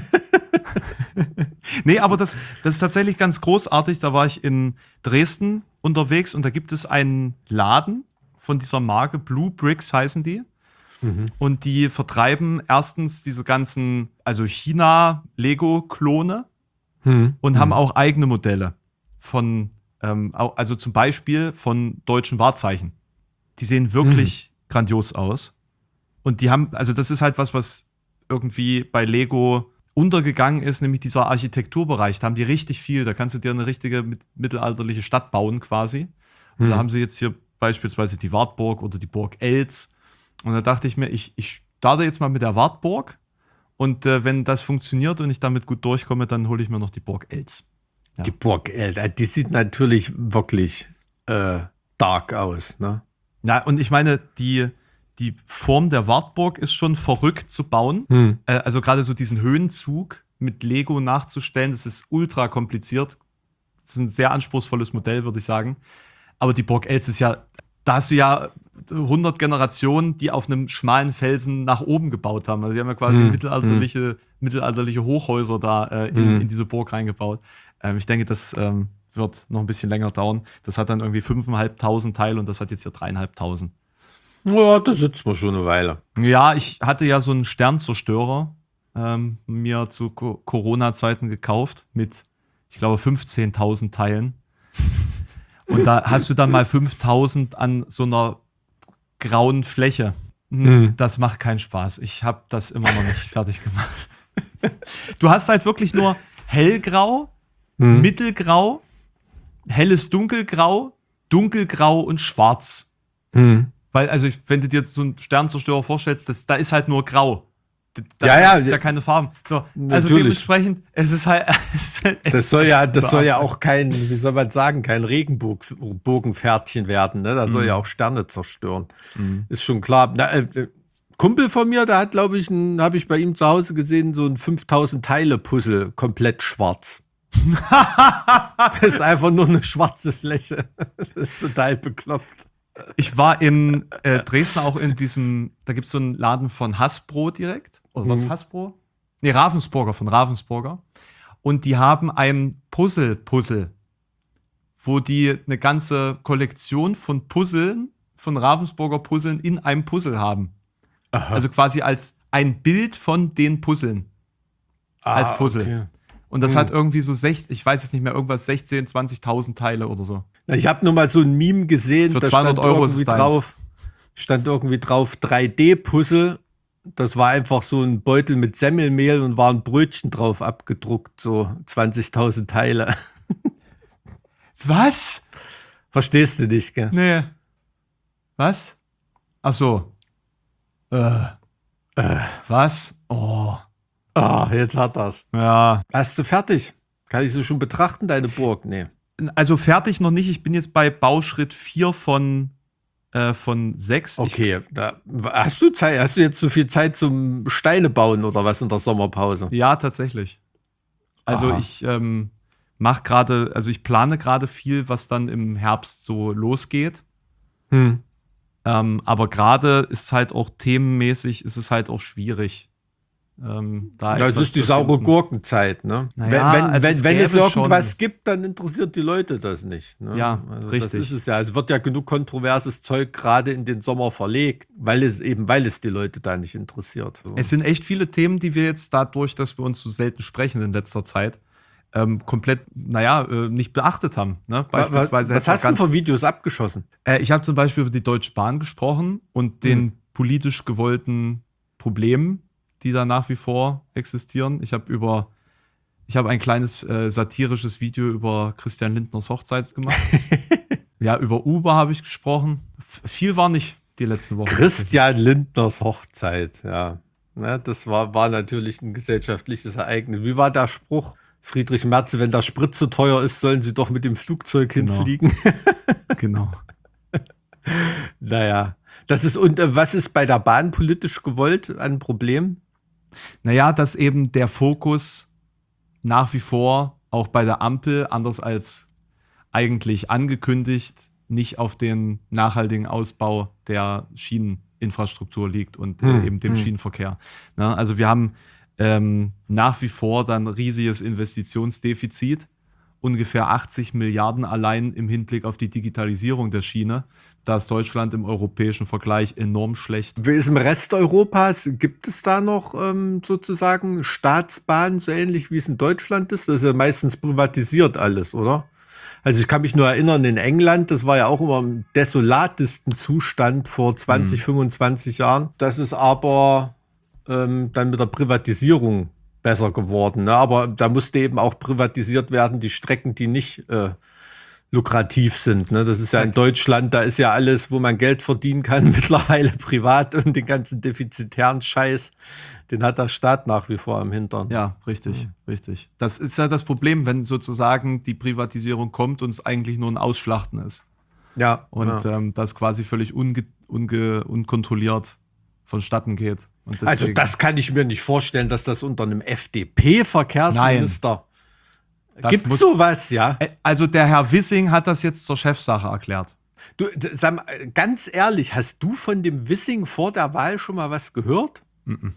Nee, aber das, das ist tatsächlich ganz großartig. Da war ich in Dresden unterwegs und da gibt es einen Laden von dieser Marke, Blue Bricks heißen die. Mhm. Und die vertreiben erstens diese ganzen, also China-Lego-Klone mhm. und mhm. haben auch eigene Modelle von, ähm, also zum Beispiel von deutschen Wahrzeichen. Die sehen wirklich mhm. grandios aus. Und die haben, also das ist halt was, was irgendwie bei Lego untergegangen ist, nämlich dieser Architekturbereich. Da haben die richtig viel. Da kannst du dir eine richtige mittelalterliche Stadt bauen quasi. Und mhm. da haben sie jetzt hier beispielsweise die Wartburg oder die Burg Eltz. Und da dachte ich mir, ich, ich starte jetzt mal mit der Wartburg. Und äh, wenn das funktioniert und ich damit gut durchkomme, dann hole ich mir noch die Burg Eltz. Ja. Die Burg Eltz, die sieht natürlich wirklich äh, dark aus, ne? Ja, und ich meine, die, die Form der Wartburg ist schon verrückt zu bauen. Hm. Äh, also gerade so diesen Höhenzug mit Lego nachzustellen, das ist ultra kompliziert. Das ist ein sehr anspruchsvolles Modell, würde ich sagen. Aber die Burg Eltz ist ja, da hast du ja hundert Generationen, die auf einem schmalen Felsen nach oben gebaut haben. Also die haben ja quasi hm. mittelalterliche, hm. mittelalterliche Hochhäuser da äh, in, hm. in diese Burg reingebaut. Ähm, ich denke, das ähm, wird noch ein bisschen länger dauern. Das hat dann irgendwie fünftausendfünfhundert Teile und das hat jetzt hier dreieinhalbtausend. Ja, da sitzt man schon eine Weile. Ja, ich hatte ja so einen Sternzerstörer ähm, mir zu Co- Corona-Zeiten gekauft mit, ich glaube, fünfzehntausend Teilen. Und da hast du dann mal fünftausend an so einer grauen Fläche. Mhm. Das macht keinen Spaß. Ich habe das immer noch nicht fertig gemacht. Du hast halt wirklich nur hellgrau, mhm. mittelgrau, helles Dunkelgrau, dunkelgrau und schwarz. Mhm. Weil, also, ich, wenn du dir jetzt so einen Sternzerstörer vorstellst, das, da ist halt nur grau. Da ja, ja. ist ja keine Farben. So, also natürlich. Dementsprechend, es ist halt. Es ist halt das soll ja, das soll ja auch kein, wie soll man sagen, kein Regenbogenpferdchen werden. Ne? Das soll mhm. ja auch Sterne zerstören. Mhm. Ist schon klar. Na, äh, Kumpel von mir, der hat, glaube ich, habe ich bei ihm zu Hause gesehen, so ein fünftausend Teile Puzzle, komplett schwarz. Das ist einfach nur eine schwarze Fläche. Das ist total bekloppt. Ich war in äh, Dresden auch in diesem, da gibt es so einen Laden von Hasbro direkt. Oder mhm. was, Hasbro? Nee, Ravensburger, von Ravensburger. Und die haben ein Puzzle-Puzzle, wo die eine ganze Kollektion von Puzzeln, von Ravensburger Puzzeln in einem Puzzle haben. Aha. Also quasi als ein Bild von den Puzzeln. Ah, als Puzzle. Okay. Und das hm. hat irgendwie so, sechzig, ich weiß es nicht mehr, irgendwas sechzehntausend, zwanzigtausend Teile oder so. Ich habe nur mal so ein Meme gesehen, für zweihundert Euro ist es drauf, stand irgendwie drauf drei D-Puzzle. Das war einfach so ein Beutel mit Semmelmehl und war ein Brötchen drauf abgedruckt, so zwanzigtausend Teile. Was? Verstehst du nicht, gell? Nee. Was? Ach so. Äh. Äh. Was? Oh. Ah, jetzt hat das. Ja. Hast du fertig? Kann ich so schon betrachten, deine Burg? Nee. Also fertig noch nicht. Ich bin jetzt bei Bauschritt vier von, äh, von sechs. Okay, da, hast du Zeit, hast du jetzt so viel Zeit zum Steine bauen oder was in der Sommerpause? Ich, ja, tatsächlich. Also Aha. ich ähm, mache gerade, also ich plane gerade viel, was dann im Herbst so losgeht. Hm. Ähm, aber gerade ist es halt auch themenmäßig, ist es halt auch schwierig. Ähm, da Ja, es etwas ist die zu saure finden. Gurkenzeit, ne? Naja, wenn wenn, also wenn, es wenn es gäbe irgendwas schon- gibt, dann interessiert die Leute das nicht. Ne? Ja, also richtig. Das ist es ja. Es wird ja genug kontroverses Zeug gerade in den Sommer verlegt, weil es eben, weil es die Leute da nicht interessiert. So. Es sind echt viele Themen, die wir jetzt dadurch, dass wir uns so selten sprechen in letzter Zeit, ähm, komplett, naja, äh, nicht beachtet haben. Ne? Beispielsweise was hätte man hast du denn ganz- für Videos abgeschossen? Äh, ich habe zum Beispiel über die Deutsche Bahn gesprochen und den Hm. politisch gewollten Problemen, die da nach wie vor existieren. Ich habe über, ich habe ein kleines äh, satirisches Video über Christian Lindners Hochzeit gemacht. Ja, über Uber habe ich gesprochen. F- viel war nicht die letzten Wochen. Christian Lindners Hochzeit, ja. Ne, das war, war natürlich ein gesellschaftliches Ereignis. Wie war der Spruch? Friedrich Merz, wenn der Sprit zu teuer ist, sollen sie doch mit dem Flugzeug Genau. hinfliegen. Genau. Naja, das ist, und äh, was ist bei der Bahn politisch gewollt ein Problem? Naja, dass eben der Fokus nach wie vor auch bei der Ampel, anders als eigentlich angekündigt, nicht auf den nachhaltigen Ausbau der Schieneninfrastruktur liegt und Hm, äh, eben dem hm. Schienenverkehr. Ne? Also wir haben ähm, nach wie vor dann riesiges Investitionsdefizit, ungefähr achtzig Milliarden allein im Hinblick auf die Digitalisierung der Schiene. Da ist Deutschland im europäischen Vergleich enorm schlecht. Wie ist im Rest Europas? Gibt es da noch ähm, sozusagen Staatsbahnen, so ähnlich wie es in Deutschland ist? Das ist ja meistens privatisiert alles, oder? Also ich kann mich nur erinnern, in England, das war ja auch immer im desolatesten Zustand vor zwanzig, fünfundzwanzig Jahren. Das ist aber ähm, dann mit der Privatisierung besser geworden. Ne? Aber da musste eben auch privatisiert werden, die Strecken, die nicht äh, lukrativ sind. Ne? Das ist ja in Deutschland, da ist ja alles, wo man Geld verdienen kann, mittlerweile privat, und den ganzen defizitären Scheiß, den hat der Staat nach wie vor am Hintern. Ja, richtig, richtig. Das ist ja das Problem, wenn sozusagen die Privatisierung kommt und es eigentlich nur ein Ausschlachten ist. Ja, Und ja. ähm, das quasi völlig unge unge unkontrolliert vonstatten geht. Und Also deswegen- das kann ich mir nicht vorstellen, dass das unter einem F D P-Verkehrsminister Das gibt. muss- Sowas, ja? Äh, Also der Herr Wissing hat das jetzt zur Chefsache erklärt. Du, d- sag mal, ganz ehrlich, hast du von dem Wissing vor der Wahl schon mal was gehört? Mhm.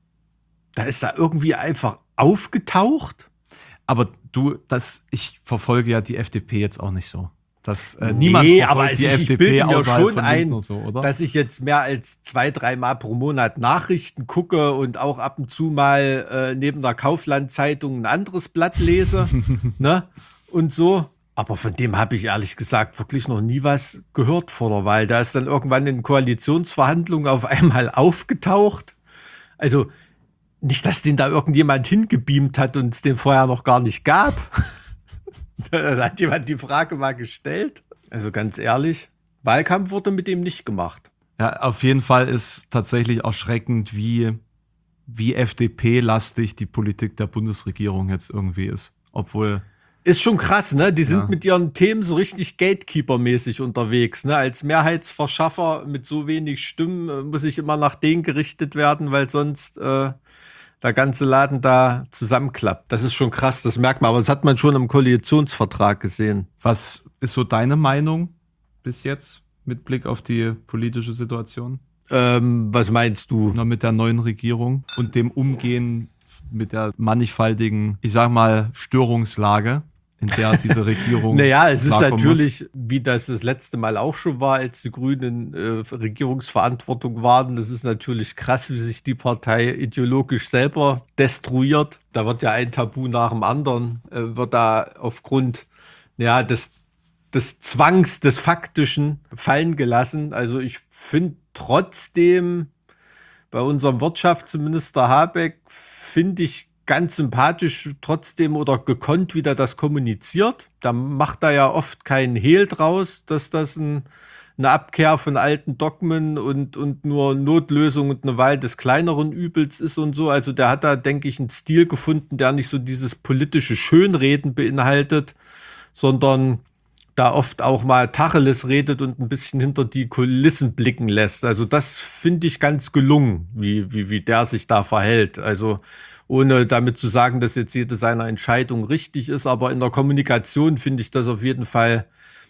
Da ist da irgendwie einfach aufgetaucht. Aber du, das, ich verfolge ja die F D P jetzt auch nicht so. Das, äh, Nee, niemand verfolgt aber die ich- ich F D P bilde mir außerhalb schon von ein, Lindner so, oder? dass ich jetzt mehr als zwei, dreimal pro Monat Nachrichten gucke und auch ab und zu mal äh, neben der Kaufland-Zeitung ein anderes Blatt lese. Ne? Und so. Aber von dem habe ich ehrlich gesagt wirklich noch nie was gehört vor der Wahl. Da ist dann irgendwann in Koalitionsverhandlungen auf einmal aufgetaucht. Also nicht, dass den da irgendjemand hingebeamt hat und es den vorher noch gar nicht gab. Da hat jemand die Frage mal gestellt. Also ganz ehrlich, Wahlkampf wurde mit dem nicht gemacht. Ja, auf jeden Fall ist tatsächlich erschreckend, wie, wie F D P-lastig die Politik der Bundesregierung jetzt irgendwie ist. Obwohl, Ist schon krass, ne? Die sind Ja. mit ihren Themen so richtig Gatekeeper-mäßig unterwegs, ne? Als Mehrheitsverschaffer mit so wenig Stimmen äh, muss ich immer nach denen gerichtet werden, weil sonst äh, der ganze Laden da zusammenklappt. Das ist schon krass, das merkt man. Aber das hat man schon im Koalitionsvertrag gesehen. was ist so deine Meinung bis jetzt mit Blick auf die politische Situation? Ähm, was meinst du? Na, mit der neuen Regierung und dem Umgehen mit der mannigfaltigen, ich sag mal, Störungslage, in der diese Regierung. Naja, es ist klarkommen natürlich, wie das das letzte Mal auch schon war, als die Grünen äh, Regierungsverantwortung waren. Das ist natürlich krass, wie sich die Partei ideologisch selber destruiert. Da wird ja ein Tabu nach dem anderen, äh, wird da aufgrund ja, des, des Zwangs, des Faktischen fallen gelassen. Also ich finde trotzdem bei unserem Wirtschaftsminister Habeck, finde ich ganz sympathisch trotzdem oder gekonnt, wie der das kommuniziert. Da macht er ja oft keinen Hehl draus, dass das ein, eine Abkehr von alten Dogmen und, und nur Notlösung und eine Wahl des kleineren Übels ist und so. Also der hat da, denke ich, einen Stil gefunden, der nicht so dieses politische Schönreden beinhaltet, sondern da oft auch mal Tacheles redet und ein bisschen hinter die Kulissen blicken lässt. Also das finde ich ganz gelungen, wie, wie, wie der sich da verhält. Also ohne damit zu sagen, dass jetzt jede seiner Entscheidungen richtig ist, aber in der Kommunikation finde ich das auf jeden Fall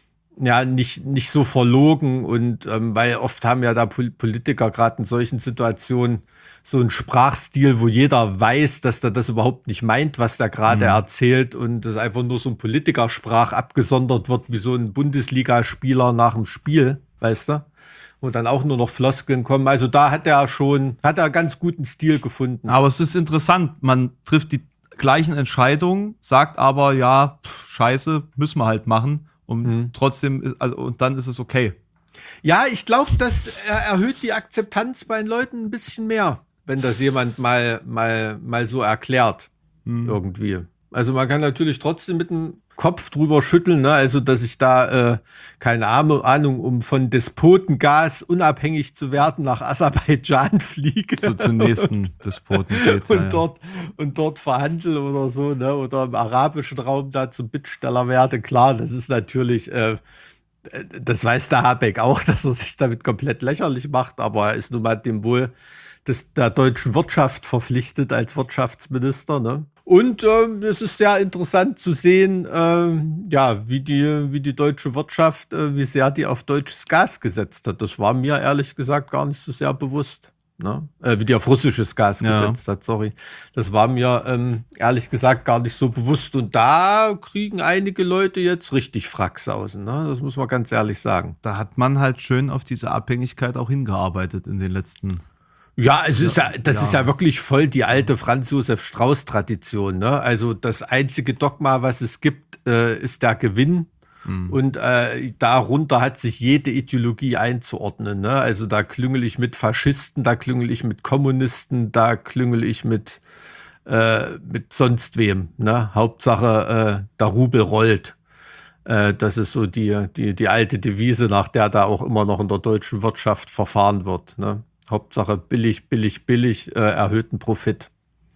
ja nicht, nicht so verlogen. Und ähm, weil oft haben ja da Politiker gerade in solchen Situationen so einen Sprachstil, wo jeder weiß, dass der das überhaupt nicht meint, was der gerade mhm. erzählt und das einfach nur so ein Politikersprach abgesondert wird, wie so ein Bundesligaspieler nach dem Spiel, weißt du? Wo dann auch nur noch Floskeln kommen. Also da hat er schon, hat er ganz guten Stil gefunden. Aber es ist interessant, man trifft die gleichen Entscheidungen, sagt aber, ja, pff, scheiße, müssen wir halt machen und mhm. trotzdem, also, und dann ist es okay. Ja, ich glaube, das erhöht die Akzeptanz bei den Leuten ein bisschen mehr, wenn das jemand mal, mal, mal so erklärt, hm. irgendwie. Also man kann natürlich trotzdem mit dem Kopf drüber schütteln, ne? Also dass ich da, äh, keine Ahnung, um von Despotengas unabhängig zu werden, nach Aserbaidschan fliege. So zum nächsten Despoten geht, und, ja, dort, und dort verhandle oder so, ne? Oder im arabischen Raum da zum Bittsteller werde. Klar, das ist natürlich... Äh, das weiß der Habeck auch, dass er sich damit komplett lächerlich macht, aber er ist nun mal dem Wohl des, der deutschen Wirtschaft verpflichtet als Wirtschaftsminister. Ne? Und ähm, es ist sehr interessant zu sehen, ähm, ja, wie die, wie die deutsche Wirtschaft, äh, wie sehr die auf deutsches Gas gesetzt hat. Das war mir ehrlich gesagt gar nicht so sehr bewusst. Ne? Äh, wie die auf russisches Gas ja. gesetzt hat, sorry. Das war mir ähm, ehrlich gesagt gar nicht so bewusst. Und da kriegen einige Leute jetzt richtig Fracksausen. Ne? Das muss man ganz ehrlich sagen. Da hat man halt schön auf diese Abhängigkeit auch hingearbeitet in den letzten Ja, es ist ja, das ja. ist ja wirklich voll die alte Franz Josef Strauß-Tradition. Ne? Also das einzige Dogma, was es gibt, äh, ist der Gewinn. Mhm. Und äh, darunter hat sich jede Ideologie einzuordnen. Ne? Also da klüngel ich mit Faschisten, da klüngel ich mit Kommunisten, da klüngel ich mit, äh, mit sonst wem. Ne? Hauptsache, äh, der Rubel rollt. Äh, das ist so die, die, die alte Devise, nach der da auch immer noch in der deutschen Wirtschaft verfahren wird. Ne? Hauptsache billig, billig, billig, äh, erhöhten Profit.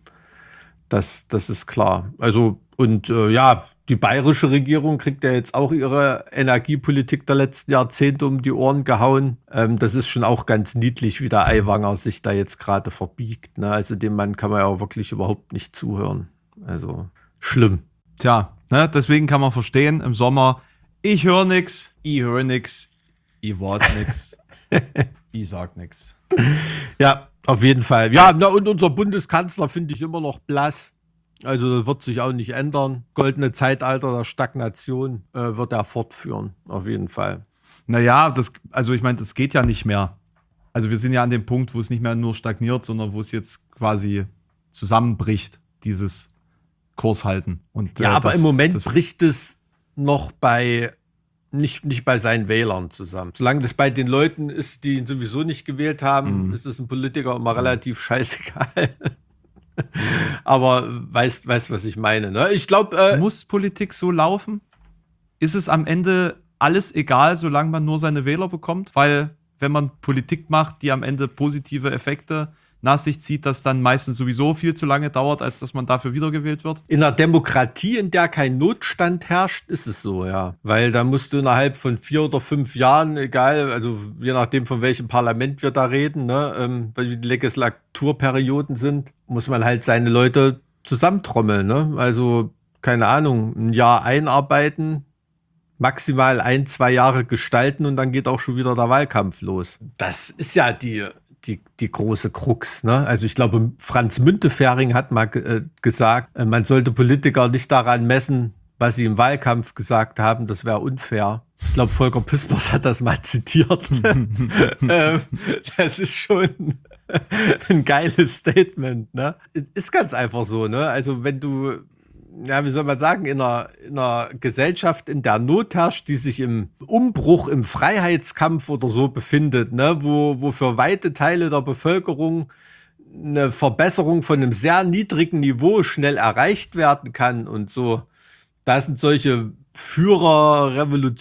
Das, das ist klar. Also, und äh, ja, die bayerische Regierung kriegt ja jetzt auch ihre Energiepolitik der letzten Jahrzehnte um die Ohren gehauen. Ähm, das ist schon auch ganz niedlich, wie der Aiwanger sich da jetzt gerade verbiegt. Ne? Also dem Mann kann man ja auch wirklich überhaupt nicht zuhören. Also schlimm. Tja, ne, deswegen kann man verstehen, im Sommer, ich höre nix, ich höre nix, ich weiß nix, ich sag nix. Ja, auf jeden Fall. Ja, na, und unser Bundeskanzler finde ich immer noch blass. Also das wird sich auch nicht ändern. Goldene Zeitalter der Stagnation äh, wird er fortführen, auf jeden Fall. Naja, das, also ich meine, das geht ja nicht mehr. Also wir sind ja an dem Punkt, wo es nicht mehr nur stagniert, sondern wo es jetzt quasi zusammenbricht, dieses Kurshalten. Und, ja, äh, aber das, im Moment das, bricht es noch bei, nicht, nicht bei seinen Wählern zusammen. Solange das bei den Leuten ist, die ihn sowieso nicht gewählt haben, mm. ist es ein Politiker immer relativ scheißegal. Aber weißt, weißt, was ich meine. Ne? Ich glaube, äh, muss Politik so laufen? Ist es am Ende alles egal, solange man nur seine Wähler bekommt? Weil, wenn man Politik macht, die am Ende positive Effekte nach sich zieht, das dann meistens sowieso viel zu lange dauert, als dass man dafür wiedergewählt wird? In einer Demokratie, in der kein Notstand herrscht, ist es so, ja. Weil da musst du innerhalb von vier oder fünf Jahren, egal, also je nachdem, von welchem Parlament wir da reden, ne, ähm, weil die Legislaturperioden sind, muss man halt seine Leute zusammentrommeln. Ne? Also, keine Ahnung, ein Jahr einarbeiten, maximal ein, zwei Jahre gestalten und dann geht auch schon wieder der Wahlkampf los. Das ist ja die... Die, die große Krux. Ne? Also ich glaube, Franz Müntefering hat mal äh, gesagt, äh, man sollte Politiker nicht daran messen, was sie im Wahlkampf gesagt haben, das wäre unfair. Ich glaube, Volker Pispers hat das mal zitiert. ähm, das ist schon ein geiles Statement. Ne? Ist ganz einfach so. Ne? Also wenn du, ja, wie soll man sagen, in einer, in einer Gesellschaft, in der Not herrscht, die sich im Umbruch, im Freiheitskampf oder so befindet, ne, wo, wo für weite Teile der Bevölkerung eine Verbesserung von einem sehr niedrigen Niveau schnell erreicht werden kann und so, da sind solche Führer,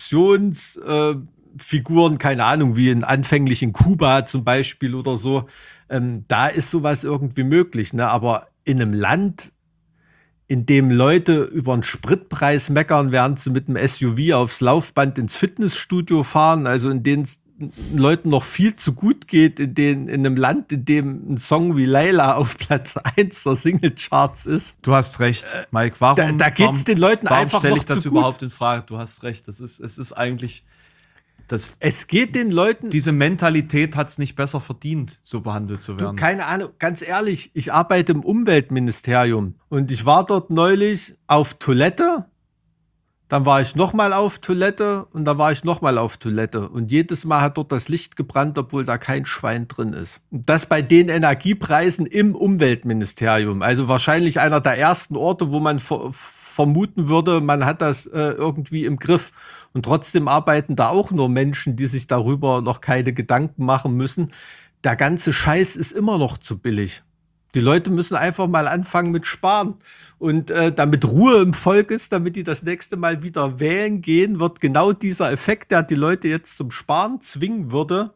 Revolutionsfiguren, äh, keine Ahnung, wie in anfänglich in Kuba zum Beispiel oder so, ähm, da ist sowas irgendwie möglich, ne, aber in einem Land, in dem Leute über den Spritpreis meckern, während sie mit dem S U V aufs Laufband ins Fitnessstudio fahren, also in denen es Leuten noch viel zu gut geht, in, den, in einem Land, in dem ein Song wie Layla auf Platz eins der Singlecharts ist. Du hast recht, Mike. Warum, da da geht es den Leuten warum einfach stelle noch ich das zu überhaupt gut. in Frage? Du hast recht. Das ist, es ist eigentlich, das, Es geht den Leuten, diese Mentalität hat es nicht besser verdient, so behandelt zu du, werden. keine Ahnung, ganz ehrlich, ich arbeite im Umweltministerium und ich war dort neulich auf Toilette. Dann war ich nochmal auf Toilette und dann war ich nochmal auf Toilette. Und jedes Mal hat dort das Licht gebrannt, obwohl da kein Schwein drin ist. Und das bei den Energiepreisen im Umweltministerium. Also wahrscheinlich einer der ersten Orte, wo man ver- vermuten würde, man hat das äh, irgendwie im Griff. Und trotzdem arbeiten da auch nur Menschen, die sich darüber noch keine Gedanken machen müssen. Der ganze Scheiß ist immer noch zu billig. Die Leute müssen einfach mal anfangen mit Sparen. Und äh, damit Ruhe im Volk ist, damit die das nächste Mal wieder wählen gehen, wird genau dieser Effekt, der die Leute jetzt zum Sparen zwingen würde,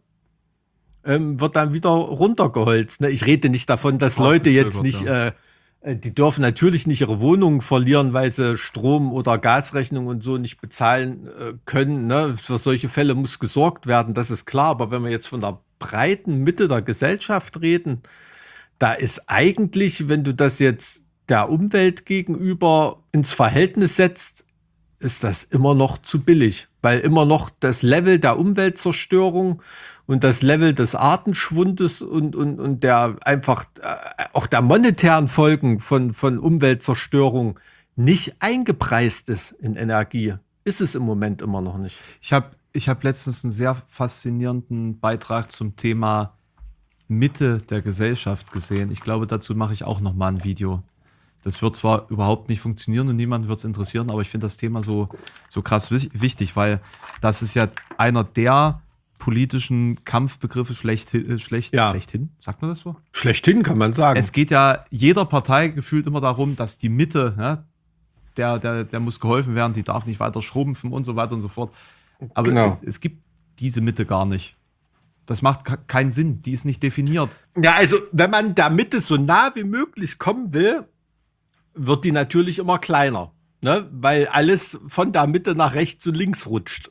ähm, wird dann wieder runtergeholzt. Ne? Ich rede nicht davon, dass Leute jetzt nicht, ja. äh, äh, die dürfen natürlich nicht ihre Wohnungen verlieren, weil sie Strom- oder Gasrechnung und so nicht bezahlen äh, können. Ne? Für solche Fälle muss gesorgt werden, das ist klar. Aber wenn wir jetzt von der breiten Mitte der Gesellschaft reden, da ist eigentlich, wenn du das jetzt der Umwelt gegenüber ins Verhältnis setzt, ist das immer noch zu billig, weil immer noch das Level der Umweltzerstörung und das Level des Artenschwundes und, und, und der einfach äh, auch der monetären Folgen von, von Umweltzerstörung nicht eingepreist ist in Energie. Ist es im Moment immer noch nicht. Ich habe ich hab letztens einen sehr faszinierenden Beitrag zum Thema Mitte der Gesellschaft gesehen. Ich glaube, dazu mache ich auch noch mal ein Video. Das wird zwar überhaupt nicht funktionieren und niemanden wird es interessieren, aber ich finde das Thema so, so krass wichtig, weil das ist ja einer der politischen Kampfbegriffe schlechthin, schlecht, Ja. schlechthin, sagt man das so? Schlechthin kann man sagen. Es geht ja jeder Partei gefühlt immer darum, dass die Mitte, ja, der, der, der muss geholfen werden, die darf nicht weiter schrumpfen und so weiter und so fort. Aber Genau. es, es gibt diese Mitte gar nicht. Das macht ka- keinen Sinn, die ist nicht definiert. Ja, also wenn man der Mitte so nah wie möglich kommen will, wird die natürlich immer kleiner, ne? Weil alles von der Mitte nach rechts und links rutscht.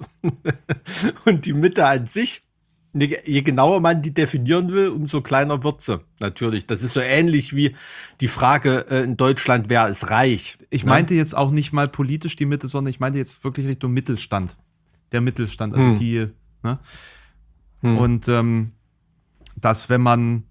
Und die Mitte an sich, ne, je genauer man die definieren will, umso kleiner wird sie. Natürlich. Das ist so ähnlich wie die Frage äh, in Deutschland, wer ist reich? Ich ne? meinte jetzt auch nicht mal politisch die Mitte, sondern ich meinte jetzt wirklich Richtung Mittelstand. Der Mittelstand, also Hm. die, ne? Hm. Und ähm, dass wenn man,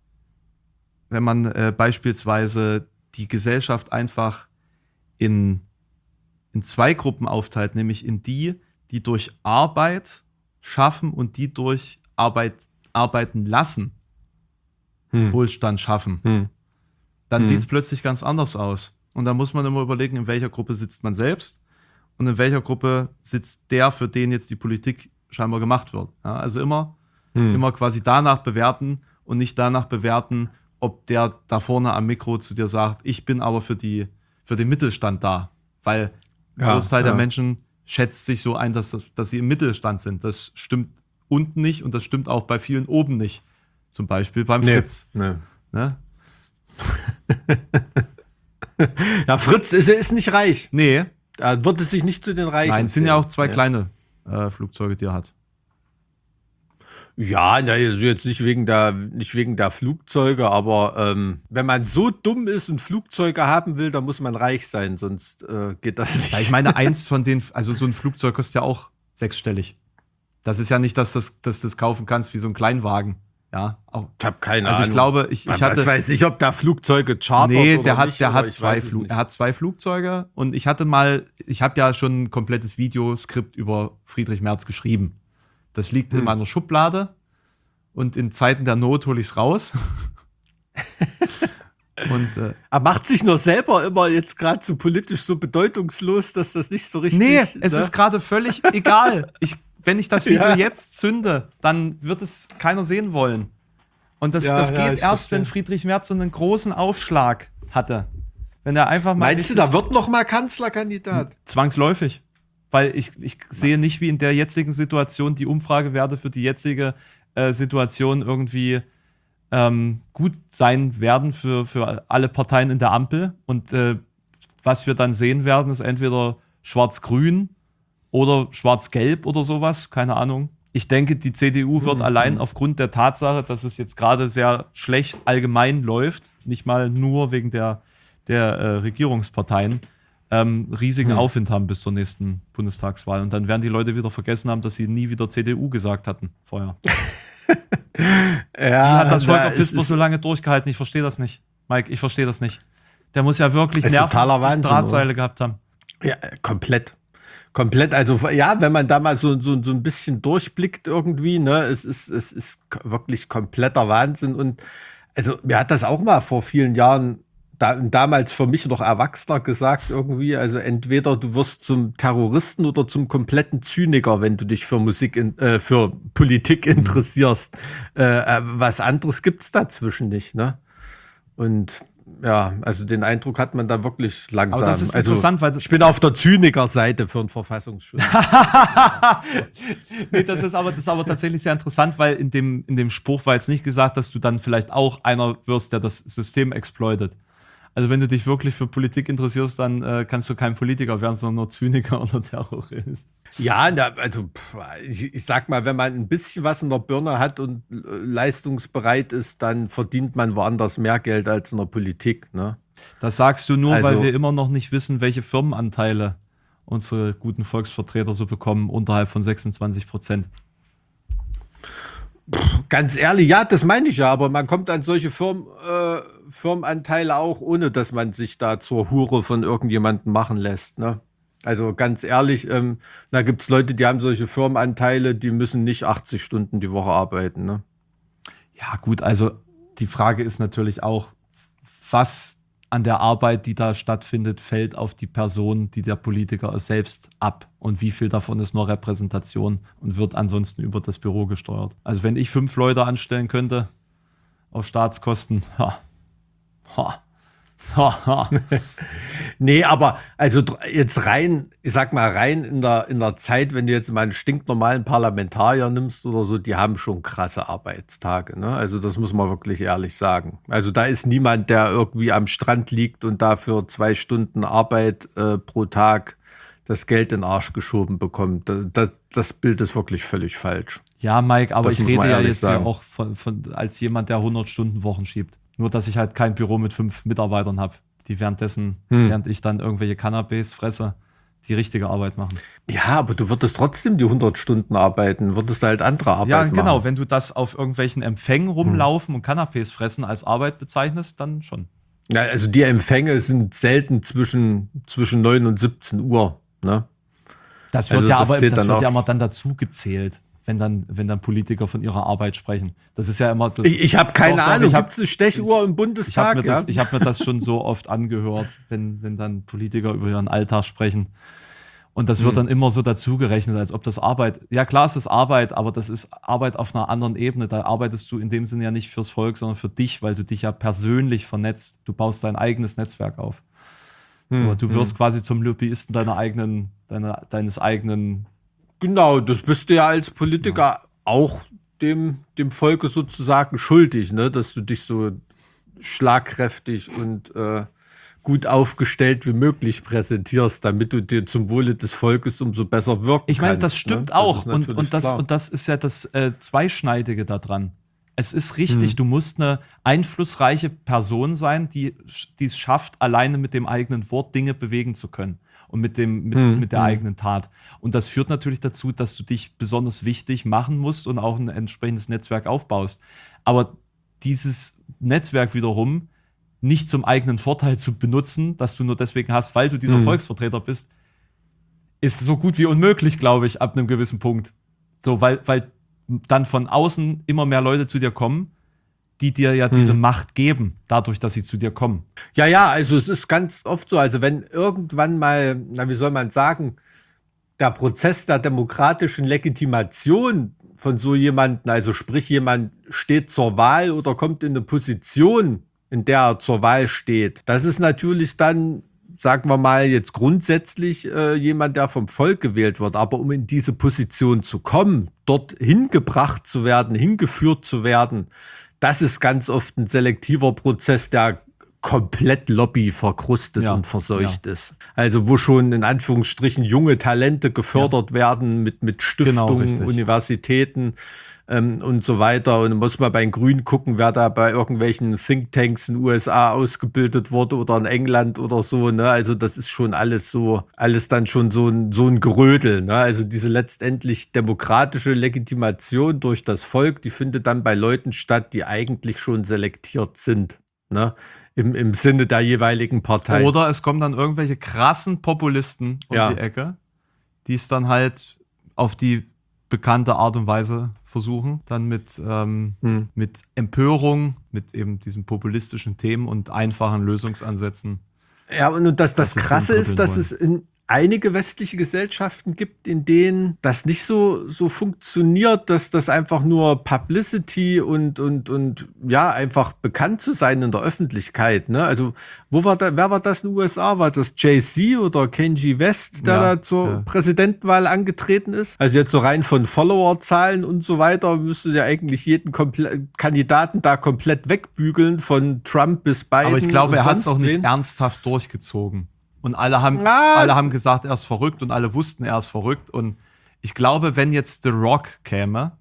wenn man äh, beispielsweise die Gesellschaft einfach in, in zwei Gruppen aufteilt, nämlich in die, die durch Arbeit schaffen und die durch Arbeit arbeiten lassen, Hm. Wohlstand schaffen, Hm. dann Hm. sieht es plötzlich ganz anders aus. Und da muss man immer überlegen, in welcher Gruppe sitzt man selbst und in welcher Gruppe sitzt der, für den jetzt die Politik scheinbar gemacht wird. Ja, also immer, Hm. immer quasi danach bewerten und nicht danach bewerten, ob der da vorne am Mikro zu dir sagt, ich bin aber für, die, für den Mittelstand da. Weil ein Ja, Großteil der ja. Menschen schätzt sich so ein, dass, dass sie im Mittelstand sind. Das stimmt unten nicht und das stimmt auch bei vielen oben nicht. Zum Beispiel beim Nee. Fritz. Nee. Ne? Ja, Fritz ist, ist nicht reich. Nee, Er wird es sich nicht zu den Reichen nein, es sind ja zählen. auch zwei Nee. kleine äh, Flugzeuge, die er hat. Ja, na, also jetzt nicht wegen der, nicht wegen der Flugzeuge, aber ähm, wenn man so dumm ist und Flugzeuge haben will, dann muss man reich sein, sonst äh, geht das nicht. Ja, ich meine, eins von den, also so ein Flugzeug kostet ja auch sechsstellig. Das ist ja nicht, dass, das, dass du das kaufen kannst wie so ein Kleinwagen. Ja, auch. ich habe keine Also Ahnung. ich glaube, ich, ich Was hatte. weiß ich, ob der Flugzeuge chartert Nee, oder der hat, nicht, der aber hat ich zwei weiß es Flug, nicht. er hat zwei Flugzeuge und ich hatte mal, ich habe ja schon ein komplettes Videoskript über Friedrich Merz geschrieben. Das liegt in Hm. meiner Schublade und in Zeiten der Not hole ich es raus. Und äh, Er macht sich nur selber immer jetzt gerade so politisch so bedeutungslos, dass das nicht so richtig. nee, es ne? ist gerade völlig egal. Ich, wenn ich das Video Ja. jetzt zünde, dann wird es keiner sehen wollen. Und das, Ja, das ja, geht ich erst, verstehe. wenn Friedrich Merz so einen großen Aufschlag hatte. Wenn er einfach mal Meinst du, richtig- da wird noch mal Kanzlerkandidat? zwangsläufig. Weil ich, ich sehe nicht, wie in der jetzigen Situation die Umfragewerte für die jetzige äh, Situation irgendwie ähm, gut sein werden für, für alle Parteien in der Ampel. Und äh, was wir dann sehen werden, ist entweder schwarz-grün oder schwarz-gelb oder sowas, keine Ahnung. Ich denke, die C D U wird mhm. allein aufgrund der Tatsache, dass es jetzt gerade sehr schlecht allgemein läuft, nicht mal nur wegen der, der äh, Regierungsparteien, ähm, riesigen mhm. Aufwind haben bis zur nächsten Bundestagswahl. Und dann werden die Leute wieder vergessen haben, dass sie nie wieder C D U gesagt hatten vorher. Ja, Wie hat das Volker da Pispers so lange durchgehalten? Ich verstehe das nicht. Mike, ich verstehe das nicht. Der muss ja wirklich Nerven und Drahtseile gehabt haben. Ja, komplett. Komplett, also ja, wenn man da mal so, so, so ein bisschen durchblickt irgendwie, ne, es ist, es ist wirklich kompletter Wahnsinn. Und also mir hat das auch mal vor vielen Jahren, da, damals für mich noch Erwachsener gesagt irgendwie, also entweder du wirst zum Terroristen oder zum kompletten Zyniker, wenn du dich für Musik, in, äh, für Politik interessierst. Mhm. Äh, was anderes gibt's dazwischen nicht, ne? Und ja, also den Eindruck hat man da wirklich langsam. Aber das ist also, interessant, weil das ich bin auf der Zyniker-Seite für einen Verfassungsschutz. Nee, das ist, aber, das ist aber tatsächlich sehr interessant, weil in dem, in dem Spruch war jetzt nicht gesagt, dass du dann vielleicht auch einer wirst, der das System exploitet. Also wenn du dich wirklich für Politik interessierst, dann äh, kannst du kein Politiker werden, sondern nur Zyniker oder Terrorist. Ja, na, also ich, ich sag mal, wenn man ein bisschen was in der Birne hat und äh, leistungsbereit ist, dann verdient man woanders mehr Geld als in der Politik. Ne? Das sagst du nur, Also, weil wir immer noch nicht wissen, welche Firmenanteile unsere guten Volksvertreter so bekommen, unterhalb von sechsundzwanzig Prozent. Ganz ehrlich, ja, das meine ich ja, aber man kommt an solche Firmen, äh, Firmenanteile auch, ohne dass man sich da zur Hure von irgendjemandem machen lässt. Ne? Also ganz ehrlich, ähm, da gibt es Leute, die haben solche Firmenanteile, die müssen nicht achtzig Stunden die Woche arbeiten. Ne? Ja gut, also die Frage ist natürlich auch, was an der Arbeit, die da stattfindet, fällt auf die Person, die der Politiker selbst ab. Und wie viel davon ist nur Repräsentation und wird ansonsten über das Büro gesteuert. Also wenn ich fünf Leute anstellen könnte auf Staatskosten, ha, ha, ha, ha. Nee, aber also jetzt rein, ich sag mal rein in der, in der Zeit, wenn du jetzt mal einen stinknormalen Parlamentarier nimmst oder so, die haben schon krasse Arbeitstage. Ne? Also das muss man wirklich ehrlich sagen. Also da ist niemand, der irgendwie am Strand liegt und dafür zwei Stunden Arbeit äh, pro Tag das Geld in den Arsch geschoben bekommt. Das, das Bild ist wirklich völlig falsch. Ja, Mike, aber Das ich muss man rede ja ehrlich jetzt ja sagen. auch von, von, als jemand, der hundert Stunden Wochen schiebt. Nur, dass ich halt kein Büro mit fünf Mitarbeitern habe, die währenddessen, Hm. während ich dann irgendwelche Cannabis fresse, die richtige Arbeit machen. Ja, aber du würdest trotzdem die hundert Stunden arbeiten, würdest halt andere Arbeit Ja, machen. genau. Wenn du das auf irgendwelchen Empfängen rumlaufen und Canapés fressen als Arbeit bezeichnest, dann schon. Ja, also die Empfänge sind selten zwischen, zwischen neun und siebzehn Uhr. Ne? Das wird Also ja das aber zählt das dann wird auch. ja immer dann dazu gezählt, wenn dann, wenn dann Politiker von ihrer Arbeit sprechen. Das ist ja immer das. Ich, ich habe keine Doch, doch, Ahnung, ich hab- gibt es eine Stechuhr im Ich Bundestag? habe mir, das- ja? ich hab mir das schon so oft angehört, wenn, wenn dann Politiker über ihren Alltag sprechen. Und das wird dann immer so dazu gerechnet, als ob das Arbeit, ja klar ist das Arbeit, aber das ist Arbeit auf einer anderen Ebene. Da arbeitest du in dem Sinne ja nicht fürs Volk, sondern für dich, weil du dich ja persönlich vernetzt. Du baust dein eigenes Netzwerk auf. So, du wirst quasi zum Lobbyisten deiner eigenen, deiner, deines eigenen. Genau, das bist du ja als Politiker auch dem, dem Volke sozusagen schuldig, ne? Dass du dich so schlagkräftig und äh, gut aufgestellt wie möglich präsentierst, damit du dir zum Wohle des Volkes umso besser wirken Ich meine, kannst. das stimmt ne? auch. ist Und, natürlich und, das, klar. und das ist ja das äh, Zweischneidige daran. Es ist richtig, du musst eine einflussreiche Person sein, die die es schafft, alleine mit dem eigenen Wort Dinge bewegen zu können und mit, dem, mit, Hm, mit der hm. eigenen Tat. Und das führt natürlich dazu, dass du dich besonders wichtig machen musst und auch ein entsprechendes Netzwerk aufbaust. Aber dieses Netzwerk wiederum nicht zum eigenen Vorteil zu benutzen, dass du nur deswegen hast, weil du dieser Hm. Volksvertreter bist, ist so gut wie unmöglich, glaube ich, ab einem gewissen Punkt. So, weil, weil dann von außen immer mehr Leute zu dir kommen, die dir ja diese Macht geben, dadurch, dass sie zu dir kommen. Ja, ja, also es ist ganz oft so, also wenn irgendwann mal, na, wie soll man sagen, der Prozess der demokratischen Legitimation von so jemandem, also sprich jemand steht zur Wahl oder kommt in eine Position, in der er zur Wahl steht, das ist natürlich dann, sagen wir mal jetzt grundsätzlich äh, jemand, der vom Volk gewählt wird, aber um in diese Position zu kommen, dort hingebracht zu werden, hingeführt zu werden, das ist ganz oft ein selektiver Prozess, der komplett Lobby verkrustet Ja, und verseucht ja. ist. Also wo schon in Anführungsstrichen junge Talente gefördert werden mit, mit Genau, Stiftungen, richtig. Universitäten ähm, und so weiter. Und muss man bei den Grünen gucken, wer da bei irgendwelchen Thinktanks in den U S A ausgebildet wurde oder in England oder so. Ne? Also das ist schon alles so, alles dann schon so ein, so ein Gerödel. Ne? Also diese letztendlich demokratische Legitimation durch das Volk, die findet dann bei Leuten statt, die eigentlich schon selektiert sind. Ne? Im, Im Sinne der jeweiligen Partei. Oder es kommen dann irgendwelche krassen Populisten um Ja. die Ecke, die es dann halt auf die bekannte Art und Weise versuchen, dann mit, ähm, Hm. mit Empörung, mit eben diesen populistischen Themen und einfachen Lösungsansätzen. Ja, und das, das Das ist Krasse so ein ist, dass Drittel es in einige westliche Gesellschaften gibt, in denen das nicht so, so funktioniert, dass das einfach nur Publicity und, und, und ja, einfach bekannt zu sein in der Öffentlichkeit. Ne? Also, wo war da, wer war das in den U S A? War das Jay-Z oder Kanye West, der Ja, da zur ja. Präsidentenwahl angetreten ist? Also jetzt so rein von Followerzahlen und so weiter, müsste ja eigentlich jeden Komple- Kandidaten da komplett wegbügeln, von Trump bis Biden. Aber ich glaube, und er hat es sonst auch nicht wen. ernsthaft durchgezogen. Und alle haben, Na. alle haben gesagt, er ist verrückt und alle wussten, er ist verrückt. Und ich glaube, wenn jetzt The Rock käme,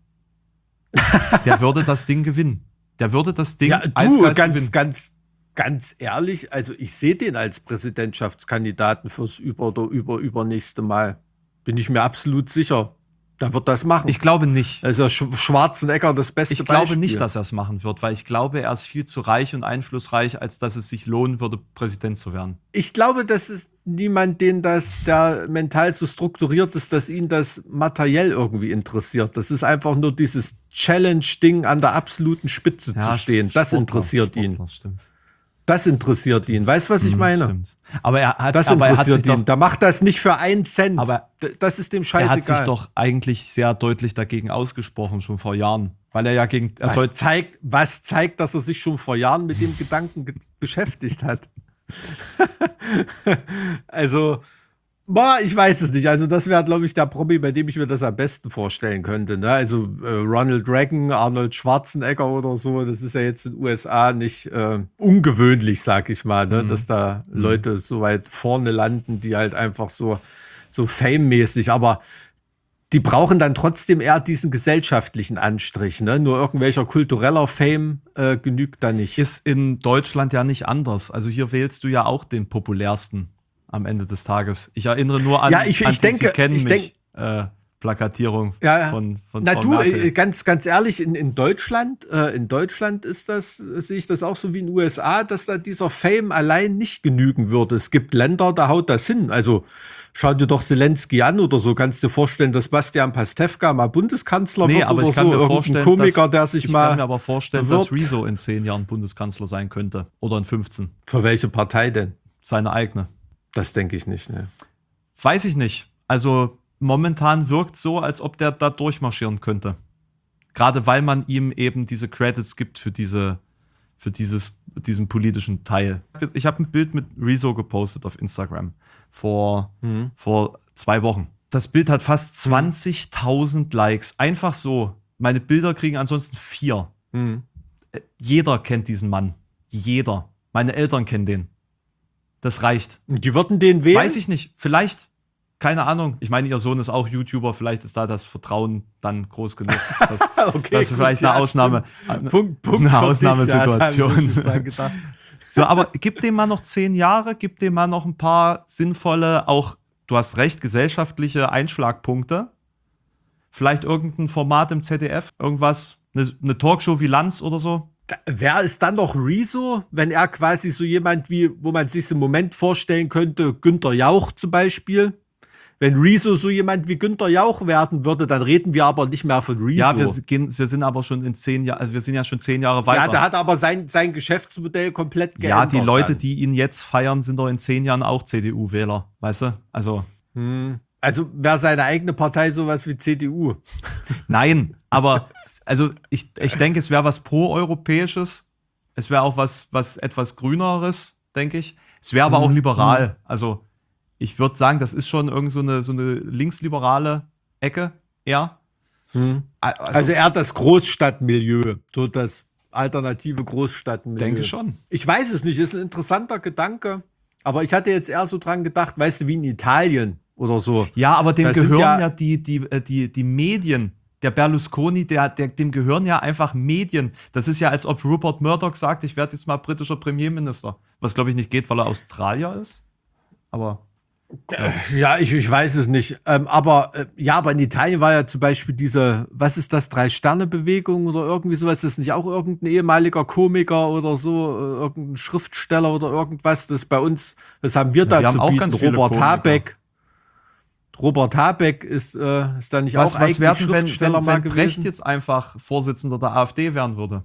der würde das Ding gewinnen. Der würde das Ding Ja, du, eiskalt ganz, gewinnen. ganz, ganz ehrlich, also ich sehe den als Präsidentschaftskandidaten fürs über oder über übernächste Mal. Bin ich mir absolut sicher. Der wird das machen. Ich glaube nicht. Also Sch- Schwarzenegger das beste Ich glaube Beispiel. nicht, dass er es machen wird, weil ich glaube, er ist viel zu reich und einflussreich, als dass es sich lohnen würde, Präsident zu werden. Ich glaube, das ist niemand, den das, der mental so strukturiert ist, dass ihn das materiell irgendwie interessiert. Das ist einfach nur dieses Challenge-Ding an der absoluten Spitze zu stehen. Das Sportler, interessiert ihn. Sportler, stimmt. Das interessiert ihn. Weißt du, was ich Mhm, meine? stimmt. Aber er hat, Das aber er hat sich interessiert ihn. doch, Der macht das nicht für einen Cent. Aber D- das ist dem er scheißegal. hat sich doch eigentlich sehr deutlich dagegen ausgesprochen, schon vor Jahren. Weil er ja gegen. Er was, soll, zeigt, was zeigt, dass er sich schon vor Jahren mit dem Gedanken ge- beschäftigt hat. Also, boah, ich weiß es nicht. Also, das wäre, glaube ich, der Promi, bei dem ich mir das am besten vorstellen könnte. Ne? Also, äh, Ronald Reagan, Arnold Schwarzenegger oder so, das ist ja jetzt in den U S A nicht äh, ungewöhnlich, sag ich mal, ne? Mhm. dass da Leute so weit vorne landen, die halt einfach so, so fame-mäßig, aber die brauchen dann trotzdem eher diesen gesellschaftlichen Anstrich. Ne? Nur irgendwelcher kultureller Fame äh, genügt da nicht. ist in Deutschland ja nicht anders. Also hier wählst du ja auch den populärsten am Ende des Tages. Ich erinnere nur an, Ja, ich- an ich die denke- Sie kennen ich mich äh, Plakatierung Ja, ja. von, von Na Frau du, Merkel. äh, ganz, ganz ehrlich, in, in Deutschland, äh, in Deutschland ist das, äh, sehe ich das auch so wie in den U S A, dass da dieser Fame allein nicht genügen würde. Es gibt Länder, da haut das hin. Also schau dir doch Zelensky an oder so. Kannst du dir vorstellen, dass Bastian Pastewka mal Bundeskanzler Nee, wird aber oder ich kann so? mir Irgendein vorstellen, Komiker, dass, der sich ich mal kann mir aber vorstellen, bewirbt. dass Rezo in zehn Jahren Bundeskanzler sein könnte. Oder in fünfzehn. Für welche Partei denn? Seine eigene. Das denke ich nicht. Ne? Weiß ich nicht. Also momentan wirkt so, als ob der da durchmarschieren könnte. Gerade weil man ihm eben diese Credits gibt für diese, für dieses, diesen politischen Teil. Ich habe ein Bild mit Rezo gepostet auf Instagram vor, Mhm. vor zwei Wochen. Das Bild hat fast zwanzigtausend Likes. Einfach so. Meine Bilder kriegen ansonsten vier. Mhm. Äh, Jeder kennt diesen Mann. Jeder. Meine Eltern kennen den. Das reicht. Und die würden den wählen? Weiß ich nicht. Vielleicht. Keine Ahnung. Ich meine, ihr Sohn ist auch YouTuber. Vielleicht ist da das Vertrauen dann groß genug. Dass, Okay, das ist gut, vielleicht ja, eine Ausnahme. stimmt. Punkt, Punkt eine für dich, Ausnahmesituation. Ja, da haben sie sich dran gedacht. So, aber gib dem mal noch zehn Jahre, gib dem mal noch ein paar sinnvolle, auch, du hast recht, gesellschaftliche Einschlagpunkte. Vielleicht irgendein Format im Z D F, irgendwas, eine, eine Talkshow wie Lanz oder so. Da- Wer ist dann noch Rezo, wenn er quasi so jemand wie, wo man sich im Moment vorstellen könnte, Günther Jauch zum Beispiel? Wenn Rezo so jemand wie Günther Jauch werden würde, dann reden wir aber nicht mehr von Rezo. Ja, wir, gehen, wir sind aber schon in zehn Jahren, also wir sind ja schon zehn Jahre weiter. Ja, der hat aber sein, sein Geschäftsmodell komplett Ja, geändert. die Leute, dann. die ihn jetzt feiern, sind doch in zehn Jahren auch C D U-Wähler, weißt du? Also, Hm. Also wäre seine eigene Partei sowas wie C D U. nein, aber also ich, ich denke, es wäre was Pro-Europäisches. Es wäre auch was, was etwas Grüneres, denke ich. Es wäre aber auch liberal. Also ich würde sagen, das ist schon irgend so eine, so eine linksliberale Ecke eher. Hm. Also, Also eher das Großstadtmilieu, so das alternative Großstadt. Denke schon. Ich weiß es nicht, ist ein interessanter Gedanke. Aber ich hatte jetzt eher so dran gedacht, weißt du, wie in Italien oder so. Ja, aber dem Da sind gehören ja, ja- die, die, äh, die, die Medien. Der Berlusconi, der, der, dem gehören ja einfach Medien. Das ist ja, als ob Rupert Murdoch sagt, ich werde jetzt mal britischer Premierminister. Was, glaube ich, nicht geht, weil er Australier ist. Aber Ja, ich, ich weiß es nicht. Ähm, aber äh, ja, aber in Italien war ja zum Beispiel diese, was ist das, Drei-Sterne-Bewegung oder irgendwie sowas. Das ist nicht auch irgendein ehemaliger Komiker oder so, äh, irgendein Schriftsteller oder irgendwas. Das bei uns, das haben wir Ja, da wir haben zu auch bieten. ganz viele Robert Komiker. Habeck. Robert Habeck ist, äh, ist da nicht was, auch was eigentlich werden, wenn, Schriftsteller wenn, mal wenn Brecht gewesen? jetzt einfach Vorsitzender der AfD werden würde?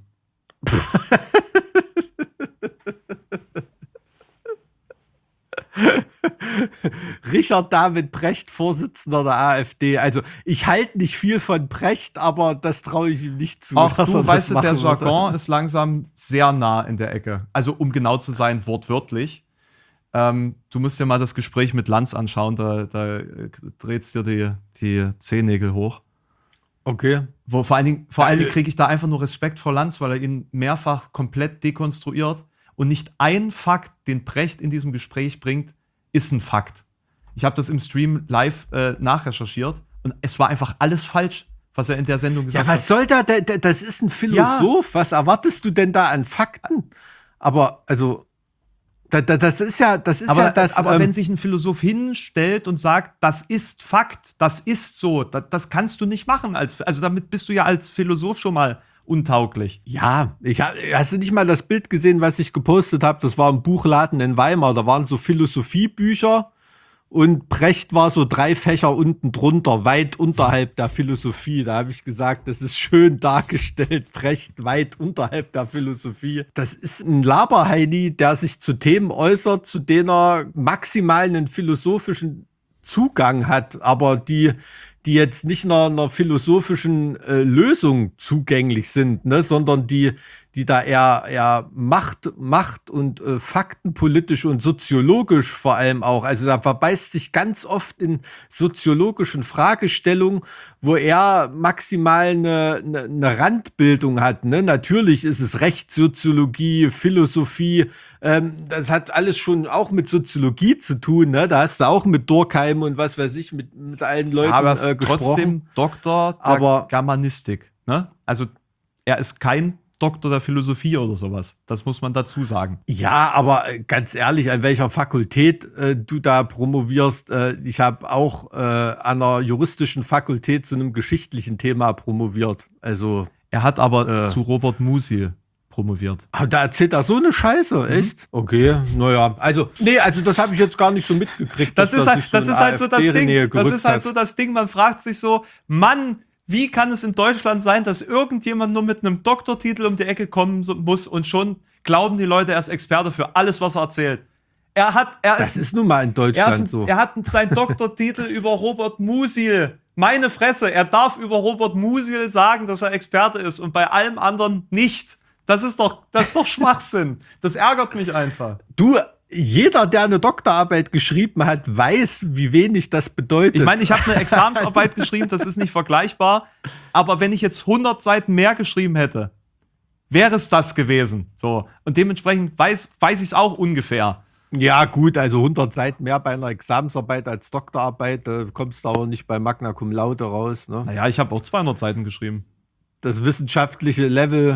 Richard David Brecht, Vorsitzender der AfD. Also ich halte nicht viel von Brecht, aber das traue ich ihm nicht zu. Auch dass er du, das weißt du, der machen würde. Jargon ist langsam sehr nah in der Ecke. Also, um genau zu sein, wortwörtlich. Ähm, du musst dir mal das Gespräch mit Lanz anschauen, da, da äh, dreht's dir die, die Zehennägel hoch. Okay. Wo vor allen Dingen, vor allen Ja, Dingen kriege ich da einfach nur Respekt vor Lanz, weil er ihn mehrfach komplett dekonstruiert und nicht ein Fakt, den Brecht in diesem Gespräch bringt, ist ein Fakt. Ich habe das im Stream live äh, nachrecherchiert und es war einfach alles falsch, was er in der Sendung gesagt Ja, hat. was soll da? Der, der, das ist ein Philosoph. Was erwartest du denn da an Fakten? Aber, also, da, da, das ist ja, das ist Aber, ja das. aber ähm, wenn sich ein Philosoph hinstellt und sagt, das ist Fakt, das ist so, das, das kannst du nicht machen. Als, also damit bist du ja als Philosoph schon mal untauglich. Ja, ich hab, hast du nicht mal das Bild gesehen, was ich gepostet habe? Das war im Buchladen in Weimar. Da waren so Philosophiebücher und Brecht war so drei Fächer unten drunter, weit unterhalb der Philosophie. Da habe ich gesagt, das ist schön dargestellt. Brecht weit unterhalb der Philosophie. Das ist ein Laberheini, der sich zu Themen äußert, zu denen er maximal einen philosophischen Zugang hat, aber die die jetzt nicht einer, einer philosophischen äh, Lösung zugänglich sind, ne, sondern die, die da eher, eher Macht, Macht und äh, faktenpolitisch und soziologisch vor allem auch. Also da verbeißt sich ganz oft in soziologischen Fragestellungen, wo er maximal eine, eine, eine Randbildung hat. Ne? Natürlich ist es Rechtssoziologie, Philosophie, ähm, das hat alles schon auch mit Soziologie zu tun. Ne? Da hast du auch mit Durkheim und was weiß ich, mit, mit allen Leuten aber er ist äh, gesprochen. trotzdem Doktor der Aber- Germanistik. Ne? Also er ist kein Doktor der Philosophie oder sowas. Das muss man dazu sagen. Ja, aber äh, ganz ehrlich, an welcher Fakultät äh, du da promovierst, äh, ich habe auch äh, an einer juristischen Fakultät zu einem geschichtlichen Thema promoviert. Also, Er hat aber Äh. zu Robert Musil promoviert. aber da erzählt er so eine Scheiße, echt? Okay, naja, also, nee, also das habe ich jetzt gar nicht so mitgekriegt. Das dass ist er halt, sich so das in ist halt so das AfD-Nähe Ding. Das gerückt ist halt hat. so das Ding. Man fragt sich so, Mann, wie kann es in Deutschland sein, dass irgendjemand nur mit einem Doktortitel um die Ecke kommen so- muss und schon glauben die Leute, er ist Experte für alles, was er erzählt. Er hat, er Das ist, ist nun mal in er, Deutschland ist so. er hat seinen Doktortitel über Robert Musil. Meine Fresse, er darf über Robert Musil sagen, dass er Experte ist und bei allem anderen nicht. Das ist doch, das ist doch Schwachsinn. Das ärgert mich einfach. Du, jeder, der eine Doktorarbeit geschrieben hat, weiß, wie wenig das bedeutet. Ich meine, ich habe eine Examensarbeit geschrieben, das ist nicht vergleichbar. Aber wenn ich jetzt hundert Seiten mehr geschrieben hätte, wäre es das gewesen. So. Und dementsprechend weiß, weiß ich es auch ungefähr. Ja, gut, also hundert Seiten mehr bei einer Examensarbeit als Doktorarbeit, da kommst du aber nicht bei Magna Cum Laude raus. Ne? Naja, ich habe auch zweihundert Seiten geschrieben. Das wissenschaftliche Level,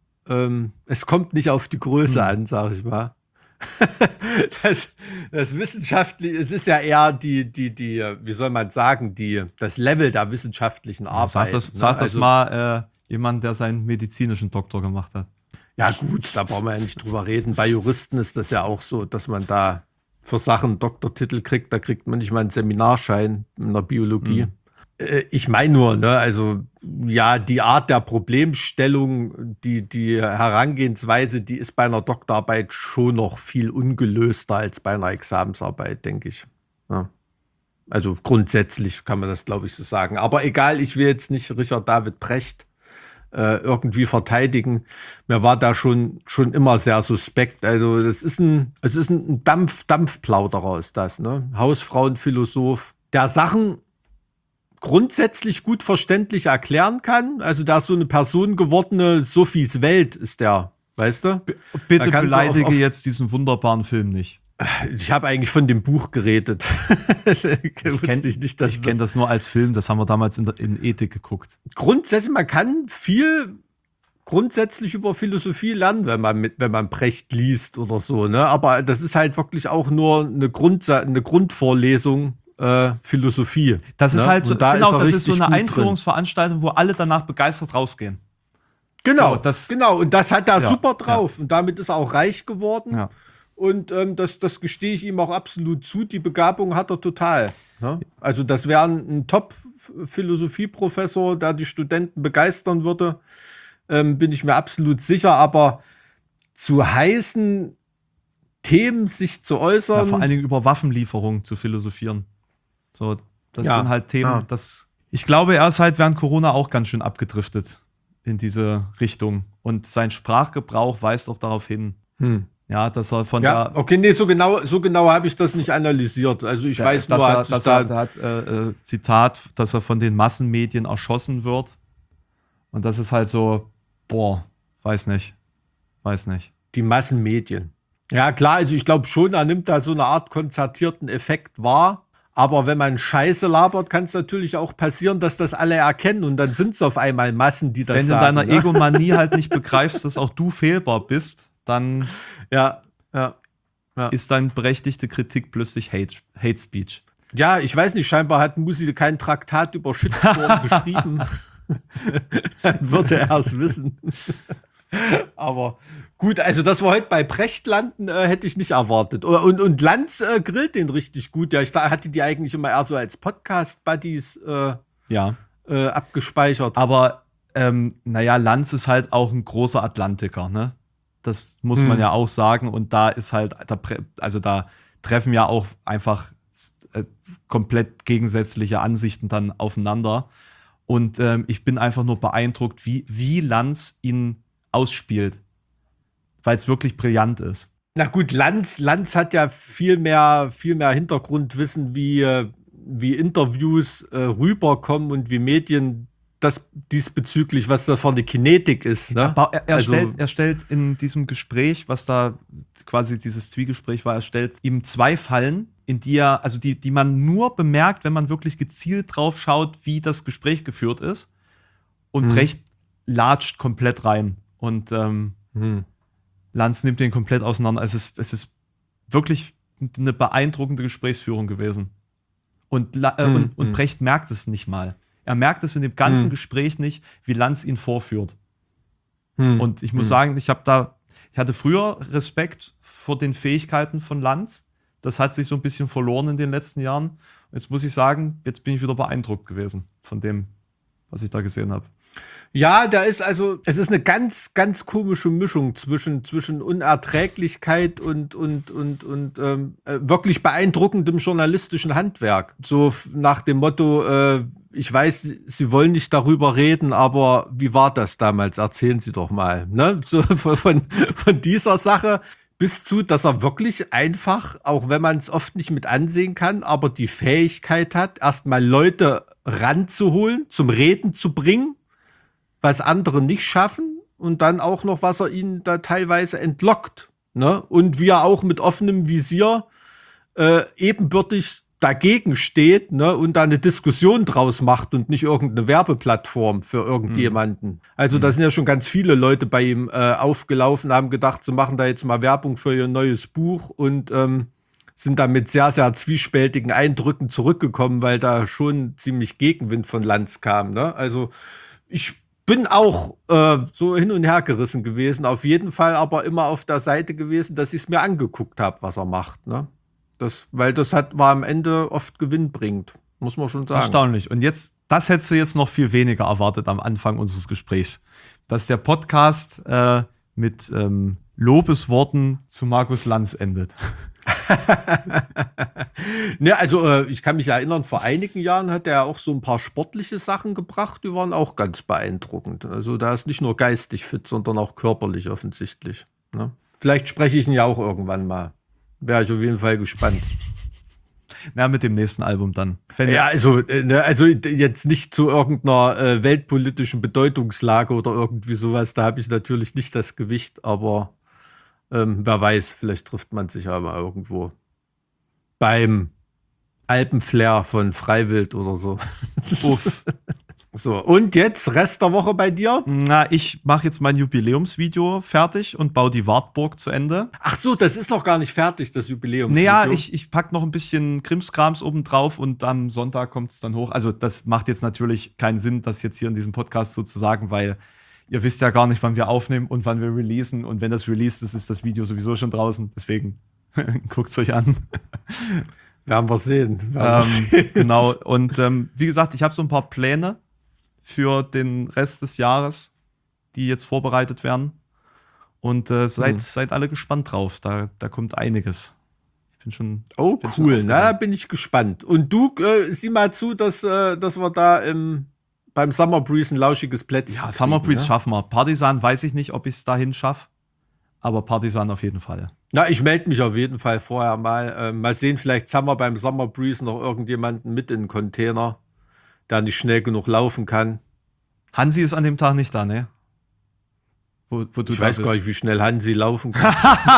ähm, es kommt nicht auf die Größe Hm. an, sag ich mal. das, das wissenschaftliche, es ist ja eher die, die, die, wie soll man sagen, die, das Level der wissenschaftlichen Arbeit. Sag das, ne? sag das Also, mal äh, jemand, der seinen medizinischen Doktor gemacht hat. Ja, gut, da brauchen wir ja nicht drüber reden. Bei Juristen ist das ja auch so, dass man da für Sachen Doktortitel kriegt. Da kriegt man nicht mal einen Seminarschein in der Biologie. Hm. Äh, Ich meine nur, ne, also ja, die Art der Problemstellung, die, die Herangehensweise, die ist bei einer Doktorarbeit schon noch viel ungelöster als bei einer Examensarbeit, denke ich. Ja. Also grundsätzlich kann man das, glaube ich, so sagen. Aber egal, ich will jetzt nicht Richard David Brecht äh, irgendwie verteidigen. Mir war da schon, schon immer sehr suspekt. Also das ist ein, es ist ein Dampf, Dampfplauderer ist das, ne? Hausfrauenphilosoph, der Sachen grundsätzlich gut verständlich erklären kann. Also da ist so eine Person gewordene Sophies Welt ist der, weißt du? B- bitte Da kannst du beleidige auf- auf- jetzt diesen wunderbaren Film nicht. Ich habe eigentlich von dem Buch geredet. ich Ich kenne nicht, dass kenn das nur als Film, das haben wir damals in, der, in Ethik geguckt. Grundsätzlich, man kann viel grundsätzlich über Philosophie lernen, wenn man mit, wenn man Brecht liest oder so, ne? Aber das ist halt wirklich auch nur eine, Grundsa- eine Grundvorlesung äh, Philosophie. Das ist ne? halt so, Und da genau, er das ist so richtig eine gut drin. Einführungsveranstaltung, wo alle danach begeistert rausgehen. Genau, So, das- genau. Und das hat er Ja, super drauf. Und damit ist er auch reich geworden. Ja. Und ähm, das, das gestehe ich ihm auch absolut zu. Die Begabung hat er total. Ne? Also das wäre ein, ein Top-Philosophieprofessor, der die Studenten begeistern würde, ähm, bin ich mir absolut sicher. Aber zu heißen Themen sich zu Ja, äußern, vor allen Dingen über Waffenlieferungen zu philosophieren. So, das Ja, sind halt Themen, ja. das. Ich glaube, er ist halt während Corona auch ganz schön abgedriftet in diese Richtung. Und sein Sprachgebrauch weist auch darauf hin. Hm. Ja, dass er von ja, der. okay, nee, so genau, so genau habe ich das nicht analysiert. Also ich der- weiß dass nur, er, als ich dass da er, der hat, äh, äh, Zitat, dass er von den Massenmedien erschossen wird. Und das ist halt so, boah, weiß nicht. Weiß nicht. die Massenmedien. Ja, klar, also ich glaube schon, er nimmt da so eine Art konzertierten Effekt wahr. Aber wenn man Scheiße labert, kann es natürlich auch passieren, dass das alle erkennen und dann sind es auf einmal Massen, die das Wenn du in sagen. deiner ne? Egomanie halt nicht begreifst, dass auch du fehlbar bist, dann Ja, ja. ist deine berechtigte Kritik plötzlich Hate, Hate Speech. Ja, ich weiß nicht, scheinbar hat Musi kein Traktat über Shitstorm geschrieben. Dann würde er es wissen. Aber gut, also dass wir heute bei Brecht landen, äh, hätte ich nicht erwartet. Und, und, und Lanz äh, grillt den richtig gut. Ja, ich da, hatte die eigentlich immer eher so als Podcast-Buddies äh, Ja. äh, abgespeichert. Aber, ähm, naja, Lanz ist halt auch ein großer Atlantiker, ne? Das muss man Hm. ja auch sagen. Und da ist halt, da, pre- also da treffen ja auch einfach äh, komplett gegensätzliche Ansichten dann aufeinander. Und ähm, ich bin einfach nur beeindruckt, wie, wie Lanz ihn ausspielt. Weil es wirklich brillant ist. Na gut, Lanz, Lanz hat ja viel mehr, viel mehr Hintergrundwissen, wie, äh, wie Interviews äh, rüberkommen und wie Medien das diesbezüglich, was da für eine Kinetik ist. Ne? Er, ba- er, er, Also- stellt, er stellt in diesem Gespräch, was da quasi dieses Zwiegespräch war, er stellt ihm zwei Fallen, in die er, also die, die man nur bemerkt, wenn man wirklich gezielt drauf schaut, wie das Gespräch geführt ist. Und Mhm. Brecht latscht komplett rein. Und ähm, Hm. Lanz nimmt den komplett auseinander. Es ist, es ist wirklich eine beeindruckende Gesprächsführung gewesen. Und, La- äh, Mhm. und, und Mhm. Brecht merkt es nicht mal. Er merkt es in dem ganzen Mhm. Gespräch nicht, wie Lanz ihn vorführt. Hm. Und ich muss Hm. sagen, ich habe da, ich hatte früher Respekt vor den Fähigkeiten von Lanz. Das hat sich so ein bisschen verloren in den letzten Jahren. Jetzt muss ich sagen, jetzt bin ich wieder beeindruckt gewesen von dem, was ich da gesehen habe. Ja, da ist also, es ist eine ganz, ganz komische Mischung zwischen, zwischen Unerträglichkeit und, und, und, und ähm, äh, wirklich beeindruckendem journalistischen Handwerk. So f- nach dem Motto, äh, ich weiß, Sie wollen nicht darüber reden, aber wie war das damals? Erzählen Sie doch mal. Ne? So von, von, von dieser Sache bis zu, dass er wirklich einfach, auch wenn man es oft nicht mit ansehen kann, aber die Fähigkeit hat, erstmal Leute ranzuholen, zum Reden zu bringen, was andere nicht schaffen und dann auch noch, was er ihnen da teilweise entlockt. Ne? Und wie er auch mit offenem Visier äh, ebenbürtig dagegen steht, ne? Und da eine Diskussion draus macht und nicht irgendeine Werbeplattform für irgendjemanden. Also da sind ja schon ganz viele Leute bei ihm äh, aufgelaufen, haben gedacht, sie machen da jetzt mal Werbung für ihr neues Buch und ähm, sind da mit sehr, sehr zwiespältigen Eindrücken zurückgekommen, weil da schon ziemlich Gegenwind von Lanz kam. Ne? Also ich bin auch äh, so hin und her gerissen gewesen, auf jeden Fall aber immer auf der Seite gewesen, dass ich es mir angeguckt habe, was er macht. Ne? Das, weil das hat, war am Ende oft gewinnbringend, muss man schon sagen. Erstaunlich. Und jetzt, das hättest du jetzt noch viel weniger erwartet am Anfang unseres Gesprächs. Dass der Podcast äh, mit ähm, Lobesworten zu Markus Lanz endet. Ne, also äh, ich kann mich erinnern, vor einigen Jahren hat er auch so ein paar sportliche Sachen gebracht, die waren auch ganz beeindruckend. Also da ist nicht nur geistig fit, sondern auch körperlich offensichtlich. Ne? Vielleicht spreche ich ihn ja auch irgendwann mal. Wäre ich auf jeden Fall gespannt. Na, mit dem nächsten Album dann. Wenn Ja, also, äh, ne, also jetzt nicht zu irgendeiner äh, weltpolitischen Bedeutungslage oder irgendwie sowas, da habe ich natürlich nicht das Gewicht, aber ähm, wer weiß, vielleicht trifft man sich aber irgendwo beim Alpenflair von Freiwild oder so. Uff. So, und jetzt Rest der Woche bei dir? Na, ich mache jetzt mein Jubiläumsvideo fertig und baue die Wartburg zu Ende. Ach so, das ist noch gar nicht fertig, das Jubiläum. Naja, ich, ich pack noch ein bisschen Krimskrams oben drauf und am Sonntag kommt es dann hoch. Also das macht jetzt natürlich keinen Sinn, das jetzt hier in diesem Podcast so zu sagen, weil ihr wisst ja gar nicht, wann wir aufnehmen und wann wir releasen. Und wenn das released ist, ist das Video sowieso schon draußen. Deswegen guckt es euch an. Werden wir sehen. Werden wir Ähm, sehen. genau. Und ähm, wie gesagt, ich habe so ein paar Pläne für den Rest des Jahres, die jetzt vorbereitet werden. Und äh, seid, Mhm. seid alle gespannt drauf. Da, da kommt einiges. Ich bin schon. Oh, bin schon cool. Na, aufgeregt. bin ich gespannt. Und du, äh, sieh mal zu, dass, äh, dass wir da im, beim Summer Breeze ein lauschiges Plätzchen Ja, Summer kriegen, Breeze ne? schaffen wir. Partisan weiß ich nicht, ob ich es dahin schaffe. Aber Partisan auf jeden Fall. Na, ich melde mich auf jeden Fall vorher mal. Ähm, mal sehen, vielleicht haben wir beim Summer Breeze noch irgendjemanden mit in den Container, der nicht schnell genug laufen kann. Hansi ist an dem Tag nicht da, ne? Wo, wo du Ich da weiß bist. gar nicht, wie schnell Hansi laufen kann.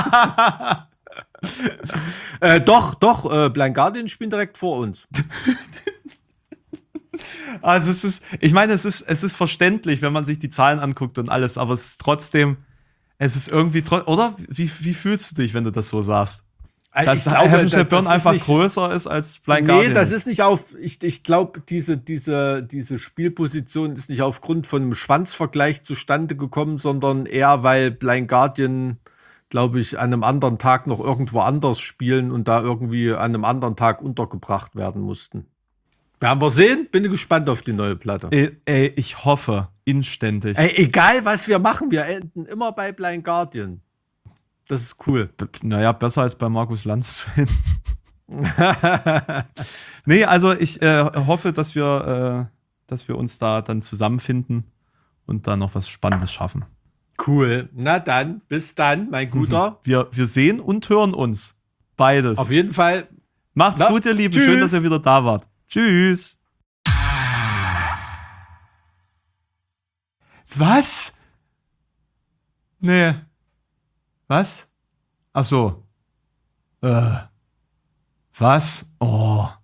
äh, doch, doch, äh, Blind Guardian spielen direkt vor uns. Also es ist, ich meine, es ist, es ist verständlich, wenn man sich die Zahlen anguckt und alles, aber es ist trotzdem, es ist irgendwie, tro- oder? Wie, wie fühlst du dich, wenn du das so sagst? Dass ich glaube, Heaven Shall das- Burn das ist einfach nicht- größer ist als Blind Nee, Guardian. das ist nicht auf, ich, ich glaube, diese, diese, diese Spielposition ist nicht aufgrund von einem Schwanzvergleich zustande gekommen, sondern eher, weil Blind Guardian, glaube ich, an einem anderen Tag noch irgendwo anders spielen und da irgendwie an einem anderen Tag untergebracht werden mussten. Werden wir sehen, bin gespannt auf die neue Platte. ey, ey, ich hoffe inständig. Ey, egal, was wir machen, wir enden immer bei Blind Guardian. Das ist cool. B- Naja, besser als bei Markus Lanz zu hin. Nee, also ich äh, hoffe, dass wir, äh, dass wir uns da dann zusammenfinden und da noch was Spannendes schaffen. Cool. Na dann, bis dann, mein Guter. Wir, wir sehen und hören uns. Beides. Auf jeden Fall. Macht's Na, gut, ihr Lieben. tschüss. Schön, dass ihr wieder da wart. Tschüss. Was? Nee. Was? Ach so. Äh. Was? Oh.